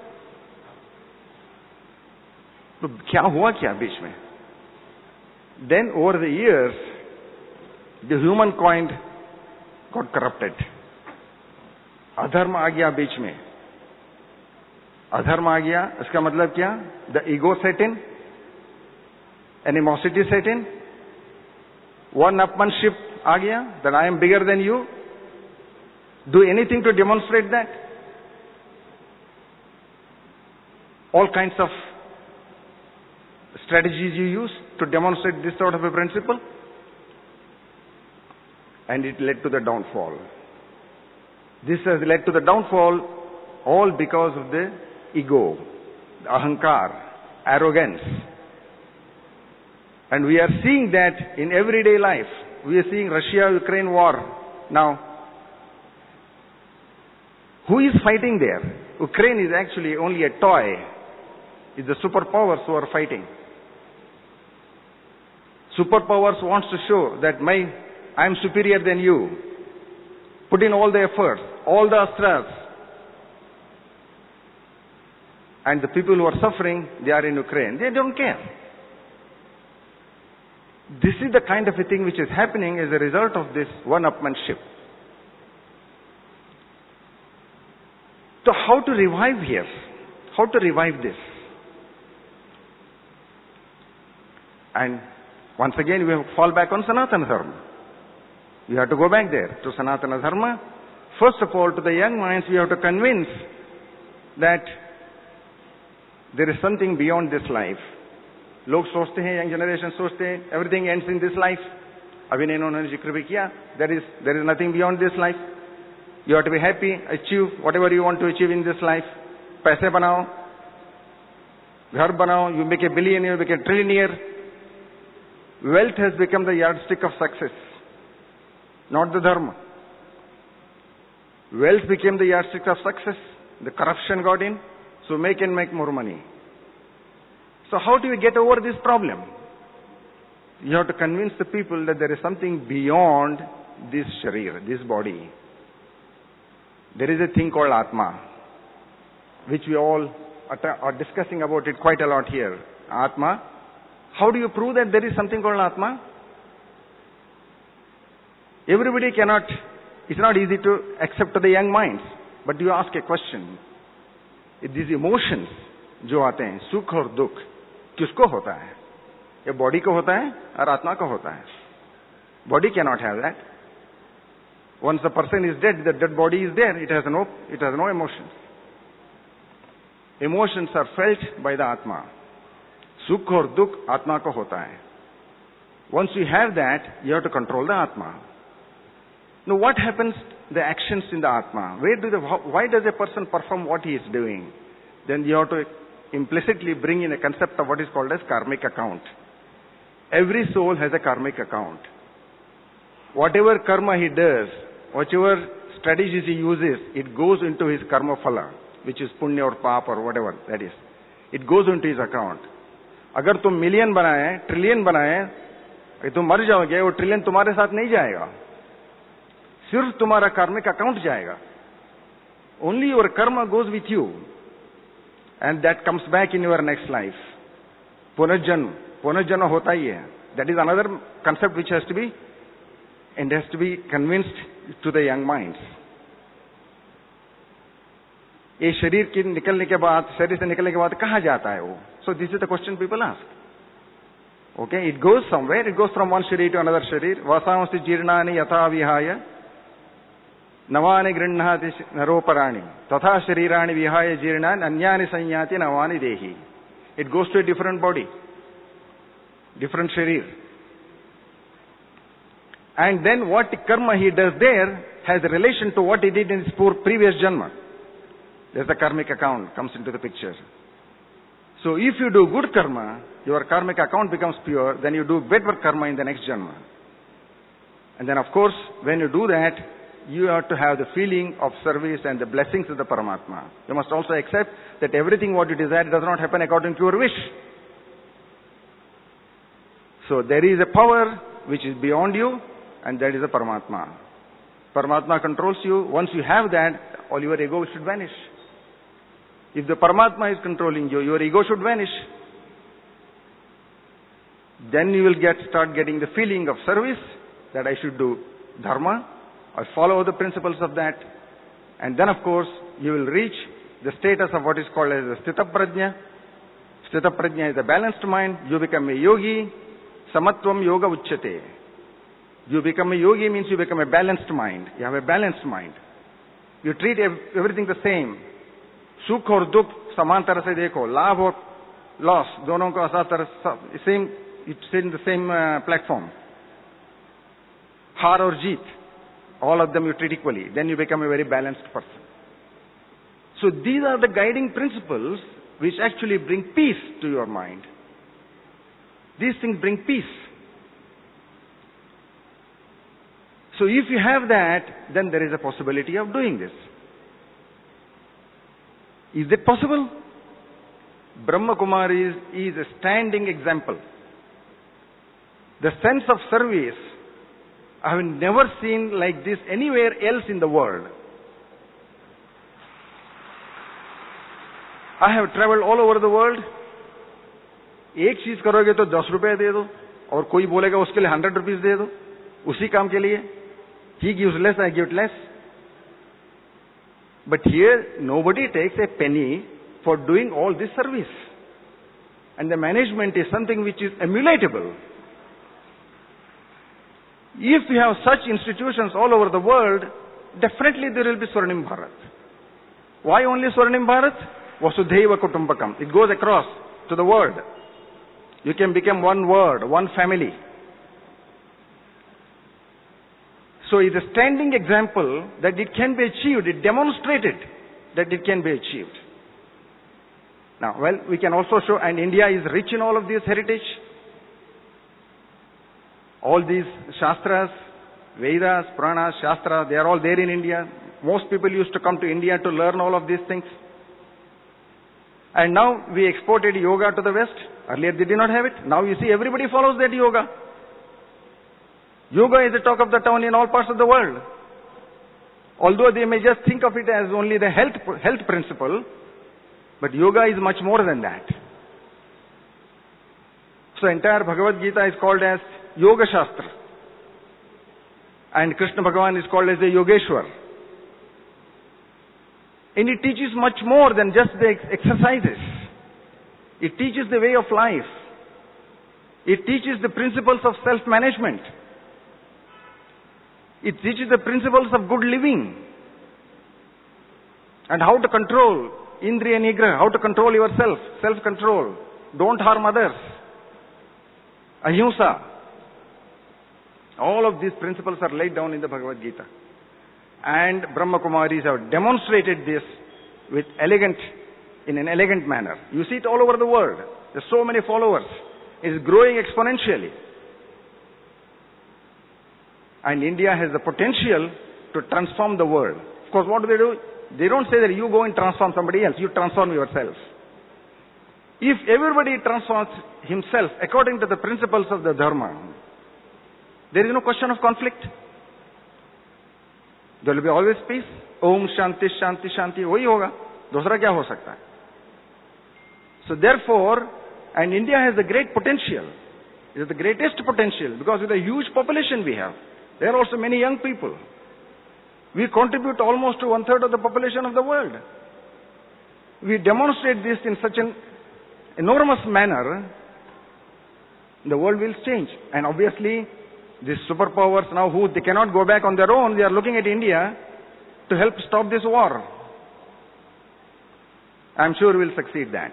तो क्या हुआ क्या बीच में? Then over the years, the humankind got corrupted. अधर्म आ गया बीच में. अधर्म आ गया, इसका मतलब क्या? The ego set in. Animosity set in, one-upmanship आ गया, that I am bigger than you. Do anything to demonstrate that. All kinds of strategies you use to demonstrate this sort of a principle, and it led to the downfall. This has led to the downfall all because of the ego, the ahankar, arrogance. And we are seeing that in everyday life. We are seeing Russia-Ukraine war now. Who is fighting there? Ukraine is actually only a toy. It's the superpowers who are fighting. Superpowers wants to show that I am superior than you. Put in all the efforts, all the astras. And the people who are suffering, they are in Ukraine. They don't care. This is the kind of a thing which is happening as a result of this one-upmanship. So how to revive here? How to revive this? And once again we have to fall back on Sanatana Dharma. We have to go back there to Sanatana Dharma. First of all, to the young minds we have to convince that there is something beyond this life. लोग सोचते हैं, यंग जनरेशन सोचते हैं, everything ends in this life. अभी इन्होंने जिक्र भी किया, there is nothing beyond this life. You have to be happy, achieve whatever you want to achieve in this life. पैसे बनाओ, घर बनाओ, you make a billionaire, you make a trillionaire. Wealth has become the yardstick of success, not the dharma. Wealth became the yardstick of success. The corruption got in, so make more money. So how do we get over this problem? You have to convince the people that there is something beyond this sharir, this body. There is a thing called Atma, which we all are discussing about it quite a lot here. Atma. How do you prove that there is something called Atma? Everybody cannot, it's not easy to accept to the young minds. But you ask a question. These emotions जो आते हैं, सुख और दुख, किसको होता है? ये बॉडी को होता है और आत्मा को होता है. Body cannot have that. Once the person is dead, the dead body is there. It has no emotions. Emotions are felt by the Atma. Sukh और दुख आत्मा को होता है. Once you have that, you have to control the Atma. Now what happens, the actions in the Atma? Why does a person perform what he is doing? Then you have to implicitly bring in a concept of what is called as karmic account. Every soul has a karmic account. Whatever karma he does, whichever strategies he uses, it goes into his karma phala, which is punya or pap or whatever that is. It goes into his account. अगर तुम मिलियन बनाए, ट्रिलियन बनाए, तुम मर जाओगे, वो ट्रिलियन तुम्हारे साथ नहीं जाएगा, सिर्फ तुम्हारा कार्मिक अकाउंट जाएगा. Only your karma goes with you, and that comes back in your next life. पुनर्जन्म होता ही है. That is another concept which has to be convinced to the young minds. ये शरीर के निकलने के बाद, शरीर से निकलने के बाद कहाँ जाता है वो? So this is the question people ask. Okay, it goes somewhere. It goes from one sharir to another sharir. Vasansi jirnani yatha vihaya navani grinhati naroparaani tatha sharirani vihaya jirnan anyani sanyati navani dehi. It goes to a different body, different sharir. And then what karma he does there has a relation to what he did in his previous janma. There's the karmic account comes into the picture. So if you do good karma, your karmic account becomes pure, then you do better karma in the next janma. And then of course, when you do that, you have to have the feeling of service and the blessings of the Paramatma. You must also accept that everything what you desire does not happen according to your wish. So there is a power which is beyond you, and that is the Paramatma. Paramatma controls you. Once you have that, all your ego should vanish. If the Paramatma is controlling you, your ego should vanish. Then you will start getting the feeling of service, that I should do dharma, or follow the principles of that. And then of course, you will reach the status of what is called as the Sthita Prajna. Sthita Prajna is a balanced mind. You become a yogi. Samatvam yoga uchyate. You become a yogi means you become a balanced mind. You have a balanced mind. You treat everything the same. सुख और दुख समान तरह से देखो, लाभ और लॉस दोनों को same, you sit in the same platform. हार और जीत, all of them you treat equally. Then you become a very balanced person. So these are the guiding principles which actually bring peace to your mind. These things bring peace. So if you have that, then there is a possibility of doing this. Is it possible? Brahma Kumari is a standing example. The sense of service, I have never seen like this anywhere else in the world. I have traveled all over the world. एक चीज करोगे तो 10 रुपए दे दो, और कोई बोलेगा उसके लिए 100 rupees दे दो, उसी काम के लिए. He gives less, I give less. But here, nobody takes a penny for doing all this service. And the management is something which is emulatable. If we have such institutions all over the world, definitely there will be Swarnim Bharat. Why only Swarnim Bharat? Vasudhaiva Kutumbakam. It goes across to the world. You can become one world, one family. So it's a standing example that it can be achieved. It demonstrated that it can be achieved. Now, well, we can also show, and India is rich in all of this heritage. All these Shastras, Vedas, Puranas, Shastras, they are all there in India. Most people used to come to India to learn all of these things. And now we exported yoga to the West. Earlier they did not have it. Now you see everybody follows that yoga. Yoga is the talk of the town in all parts of the world. Although they may just think of it as only the health principle, but yoga is much more than that. So entire Bhagavad Gita is called as Yoga Shastra. And Krishna Bhagavan is called as the Yogeshwar. And it teaches much more than just the exercises. It teaches the way of life. It teaches the principles of self-management. It teaches the principles of good living and how to control Indriya Nigraha, how to control yourself, self-control. Don't harm others. Ahimsa. All of these principles are laid down in the Bhagavad Gita. And Brahma Kumaris have demonstrated this in an elegant manner. You see it all over the world. There are so many followers. It is growing exponentially. And India has the potential to transform the world. Of course, what do? They don't say that you go and transform somebody else. You transform yourself. If everybody transforms himself according to the principles of the Dharma, There is no question of conflict. There will be always peace. Om Shanti Shanti Shanti, वही होगा, दूसरा क्या हो सकता है? So therefore, and India has a great potential. It is the greatest potential because with the huge population we have, there are also many young people. We contribute almost to 1/3 of the population of the world. We demonstrate this in such an enormous manner, the world will change. And obviously, these superpowers now, who they cannot go back on their own, they are looking at India to help stop this war. I'm sure we'll succeed that.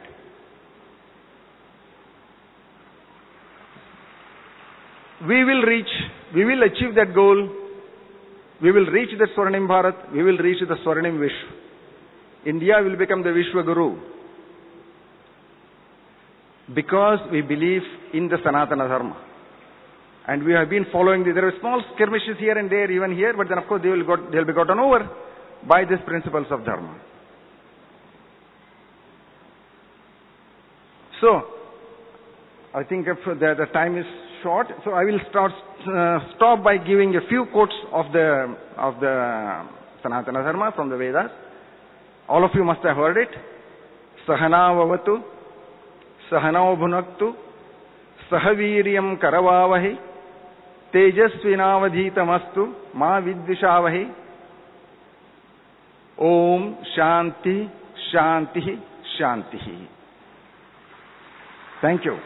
We will achieve that goal. We will reach the Swarnim Bharat. We will reach the Swarnim Vishwa. India will become the Vishwa Guru. Because we believe in the Sanatana Dharma. And we have been following there are small skirmishes here and there, even here, but then of course they'll be gotten over by these principles of Dharma. So, I think the time is short, so I will stop by giving a few quotes of the Sanatana Dharma from the Vedas. All of you must have heard it. Sahana vavatu, sahanao bhunaktu, sahaviryam karavavahi, tejasvinavadhitamastu, ma vidvishavahi. Om Shanti Shanti Shanti. Thank you.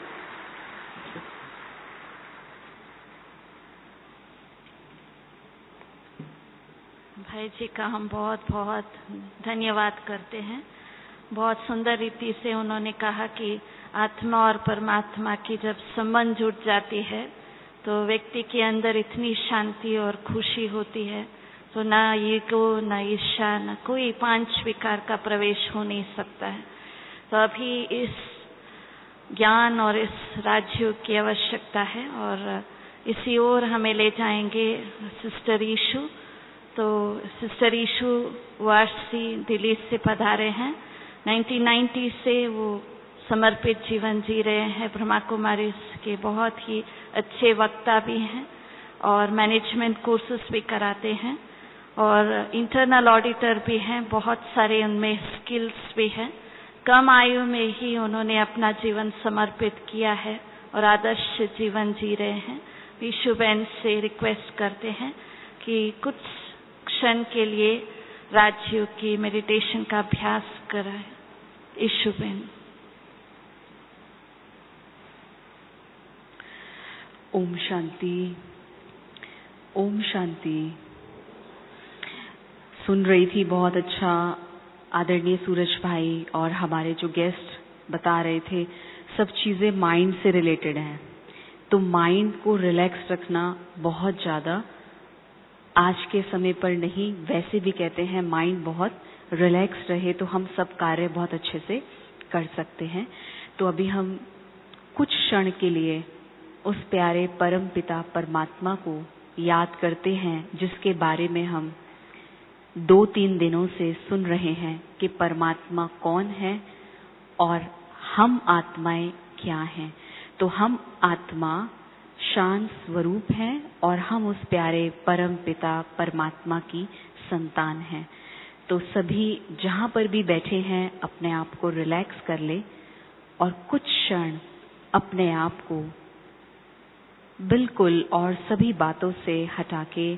भाई जी का हम बहुत बहुत धन्यवाद करते हैं। बहुत सुंदर रीति से उन्होंने कहा कि आत्मा और परमात्मा की जब संबंध जुड़ जाती है तो व्यक्ति के अंदर इतनी शांति और खुशी होती है, तो ना ईगो, ना ईर्ष्या, ना कोई पांच विकार का प्रवेश हो नहीं सकता है। तो अभी इस ज्ञान और इस राजयोग की आवश्यकता है और इसी ओर हमें ले जाएंगे सिस्टर ईशु। तो सिस्टर ईशु वारसी दिल्ली से पधारे हैं। 1990 से वो समर्पित जीवन जी रहे हैं। ब्रह्मा कुमारी के बहुत ही अच्छे वक्ता भी हैं और मैनेजमेंट कोर्सेस भी कराते हैं और इंटरनल ऑडिटर भी हैं। बहुत सारे उनमें स्किल्स भी हैं। कम आयु में ही उन्होंने अपना जीवन समर्पित किया है और आदर्श जीवन जी रहे हैं। ईशु बहन से रिक्वेस्ट करते हैं कि कुछ क्षण के लिए राजयोग की मेडिटेशन का अभ्यास कराएं। ईशु बहन। ओम शांति, ओम शांति। सुन रही थी, बहुत अच्छा आदरणीय सूरज भाई और हमारे जो गेस्ट बता रहे थे, सब चीजें माइंड से रिलेटेड हैं। तो माइंड को रिलैक्स रखना बहुत ज्यादा आज के समय पर नहीं, वैसे भी कहते हैं माइंड बहुत रिलैक्स रहे तो हम सब कार्य बहुत अच्छे से कर सकते हैं। तो अभी हम कुछ क्षण के लिए उस प्यारे परम पिता परमात्मा को याद करते हैं जिसके बारे में हम 2-3 दिनों से सुन रहे हैं कि परमात्मा कौन है और हम आत्माएं क्या हैं। तो हम आत्मा शांत स्वरूप हैं और हम उस प्यारे परम पिता परमात्मा की संतान हैं। तो सभी जहां पर भी बैठे हैं अपने आप को रिलैक्स कर ले और कुछ क्षण अपने आप को बिल्कुल और सभी बातों से हटा के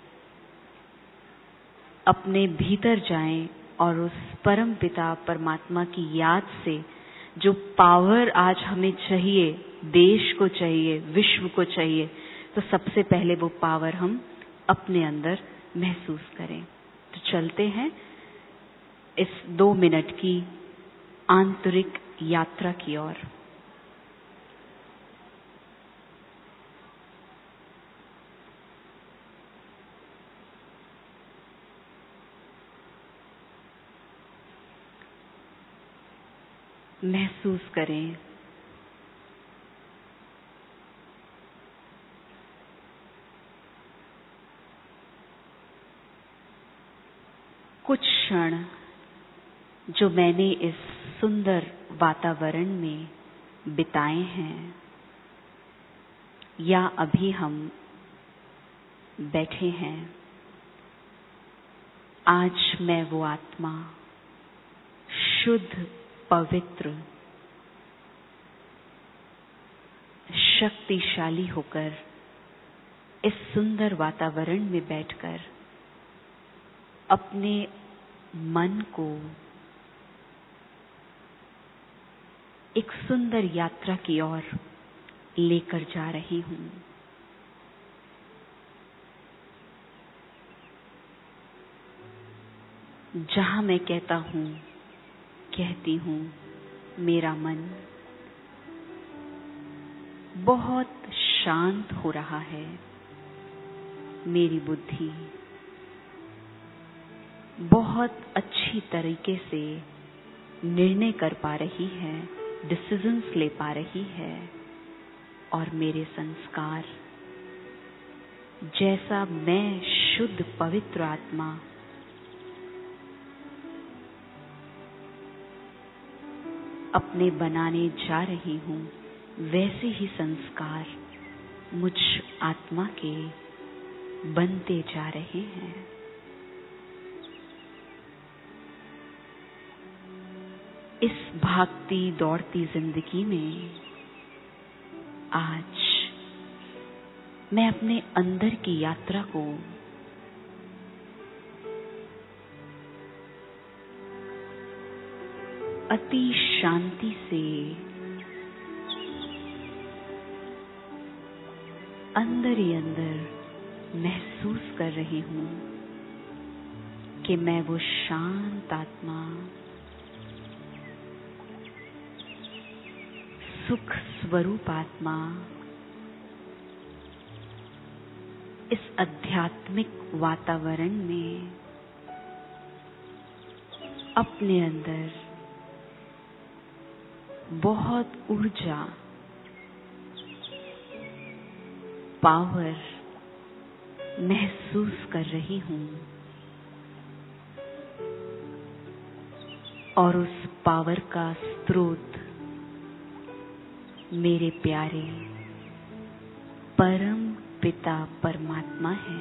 अपने भीतर जाएं और उस परम पिता परमात्मा की याद से जो पावर आज हमें चाहिए, देश को चाहिए, विश्व को चाहिए, तो सबसे पहले वो पावर हम अपने अंदर महसूस करें। तो चलते हैं इस 2 मिनट की आंतरिक यात्रा की ओर। महसूस करें कुछ क्षण जो मैंने इस सुंदर वातावरण में बिताए हैं या अभी हम बैठे हैं, आज मैं वो आत्मा शुद्ध, पवित्र, शक्तिशाली होकर इस सुंदर वातावरण में बैठकर अपने मन को एक सुंदर यात्रा की ओर लेकर जा रही हूं। जहां मैं कहता हूं, कहती हूं, मेरा मन बहुत शांत हो रहा है, मेरी बुद्धि बहुत अच्छी तरीके से निर्णय कर पा रही है, डिसीजंस ले पा रही है, और मेरे संस्कार, जैसा मैं शुद्ध पवित्र आत्मा अपने बनाने जा रही हूं, वैसे ही संस्कार मुझ आत्मा के बनते जा रहे हैं। इस भागती दौड़ती जिंदगी में आज मैं अपने अंदर की यात्रा को अति शांति से अंदर ही अंदर महसूस कर रही हूं कि मैं वो शांत आत्मा, सुख स्वरूप आत्मा, इस आध्यात्मिक वातावरण में अपने अंदर बहुत ऊर्जा, पावर महसूस कर रही हूं, और उस पावर का स्रोत मेरे प्यारे परम पिता परमात्मा है।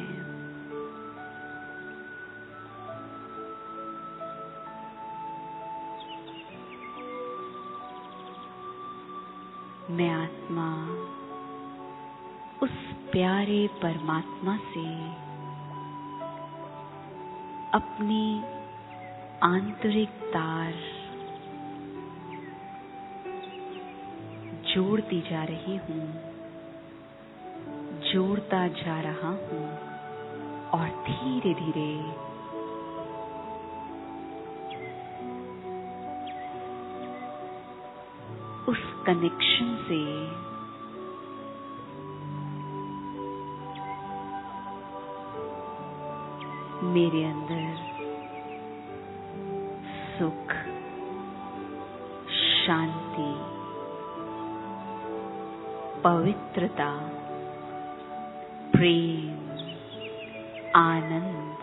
मैं आत्मा उस प्यारे परमात्मा से अपनी आंतरिक तार जोड़ती जा रही हूं, जोड़ता जा रहा हूं, और धीरे धीरे उस कनेक्शन से मेरे अंदर सुख, शांति, पवित्रता, प्रेम, आनंद,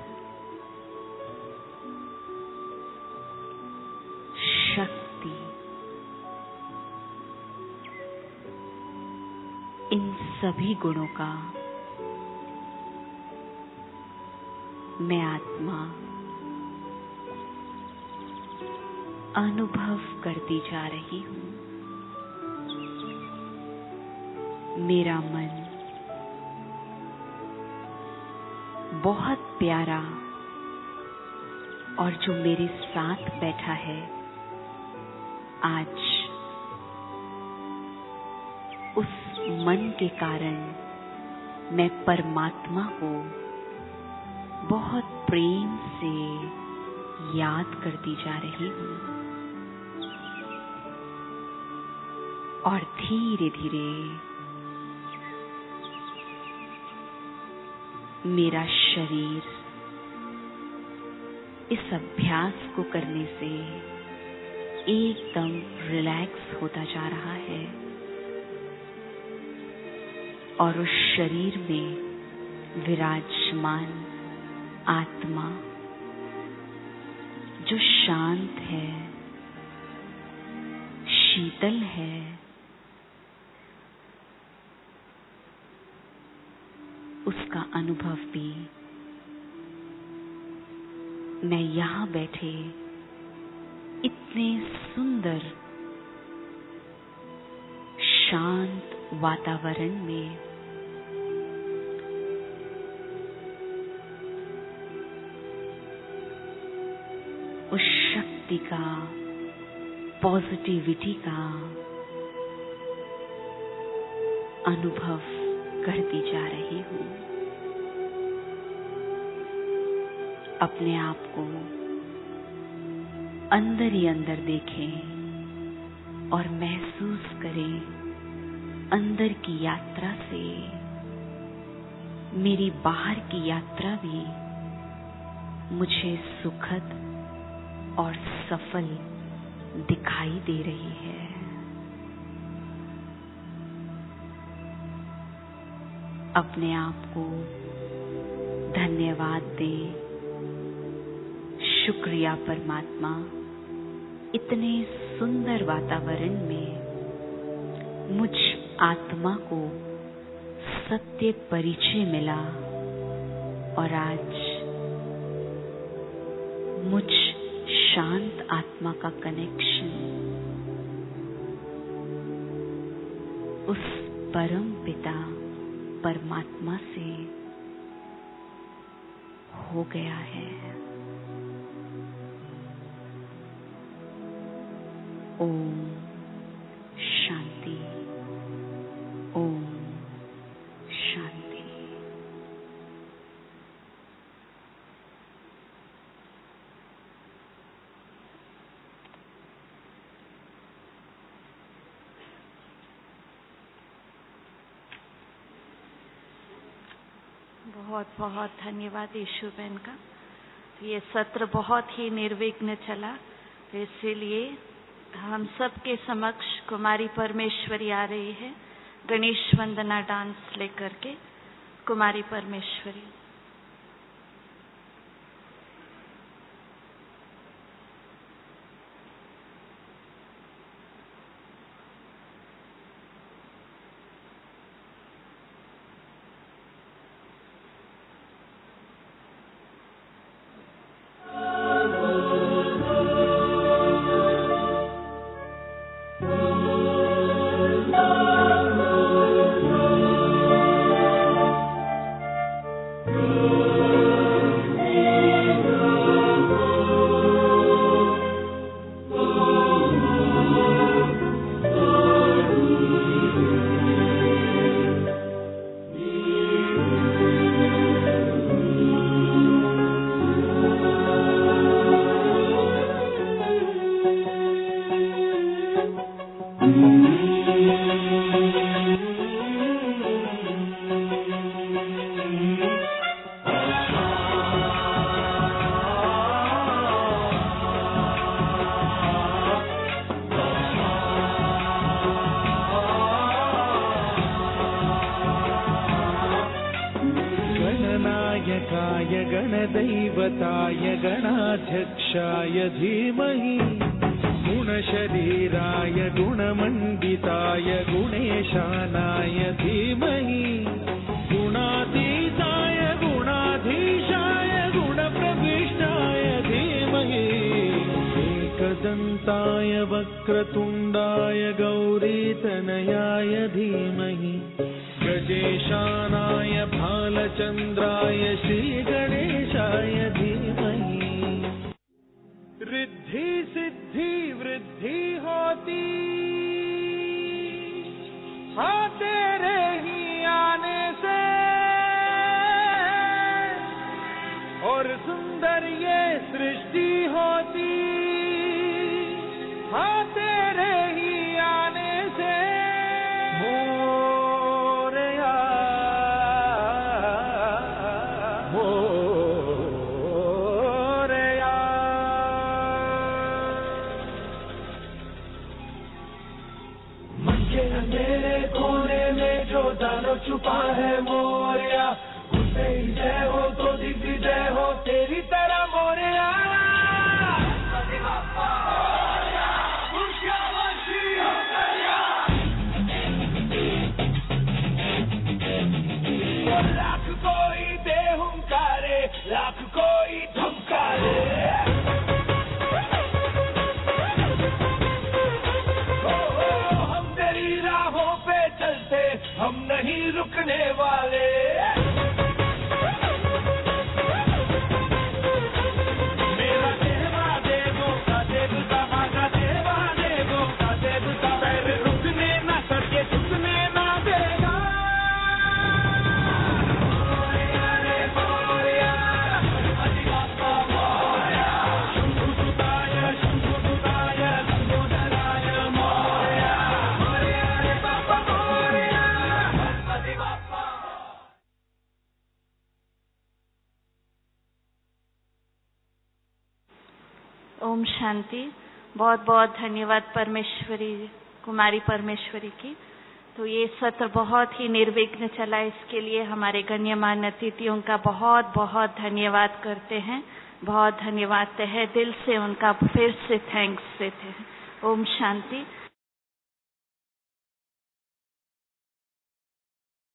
शक्ति, इन सभी गुणों का मैं आत्मा अनुभव करती जा रही हूं। मेरा मन बहुत प्यारा, और जो मेरे साथ बैठा है आज, उस मन के कारण मैं परमात्मा को बहुत प्रेम से याद करती जा रही हूं, और धीरे धीरे मेरा शरीर इस अभ्यास को करने से एकदम रिलैक्स होता जा रहा है, और उस शरीर में विराजमान आत्मा जो शांत है, शीतल है, उसका अनुभव भी मैं यहाँ बैठे इतने सुंदर शांत वातावरण में उस शक्ति का, पॉजिटिविटी का अनुभव करती जा रही हूँ। अपने आप को अंदर ही अंदर देखें और महसूस करें अंदर की यात्रा से मेरी बाहर की यात्रा भी मुझे सुखद और सफल दिखाई दे रही है। अपने आप को धन्यवाद दें। शुक्रिया परमात्मा, इतने सुंदर वातावरण में मुझ आत्मा को सत्य परिचय मिला और आज मुझ शांत आत्मा का कनेक्शन उस परम पिता परमात्मा से हो गया है। ओम शांति, ओम शांति। बहुत बहुत धन्यवाद यीशु बहन का। ये सत्र बहुत ही निर्विघ्न चला, इसीलिए हम सबके समक्ष कुमारी परमेश्वरी आ रही है गणेश वंदना डांस लेकर के। कुमारी परमेश्वरी। गणनायकाय गणदैवताय गणाध्यक्षाय धीमहि गुणशरीराय गुणमण्डिताय गुणेशानाय धीमहि गुणातीताय गुणाधीशाय गुणप्रविष्टाय धीमहि एकदन्ताय वक्रतुण्डाय गौरीतनयाय धीमहि गजेशानाय भालचन्द्राय श्रीगणेशाय धीमहि रिद्धि सिद्धि वृद्धि होती हाँ तेरे ही आने से और सुंदर ये सृष्टि होती हाँ तेरे ही आने से। मेरे कोने में जो दानव छुपा है मोरिया, उसे ही जय हो तो दिग्विजय हो तेरी तरह मोरिया। लाख कोई ओम शांति। बहुत बहुत धन्यवाद परमेश्वरी, कुमारी परमेश्वरी की। तो ये सत्र बहुत ही निर्विघ्न चला, इसके लिए हमारे गण्यमान्य अतिथियों का बहुत बहुत धन्यवाद करते हैं। बहुत धन्यवाद तहे दिल से उनका फिर से थैंक्स देते हैं। ओम शांति।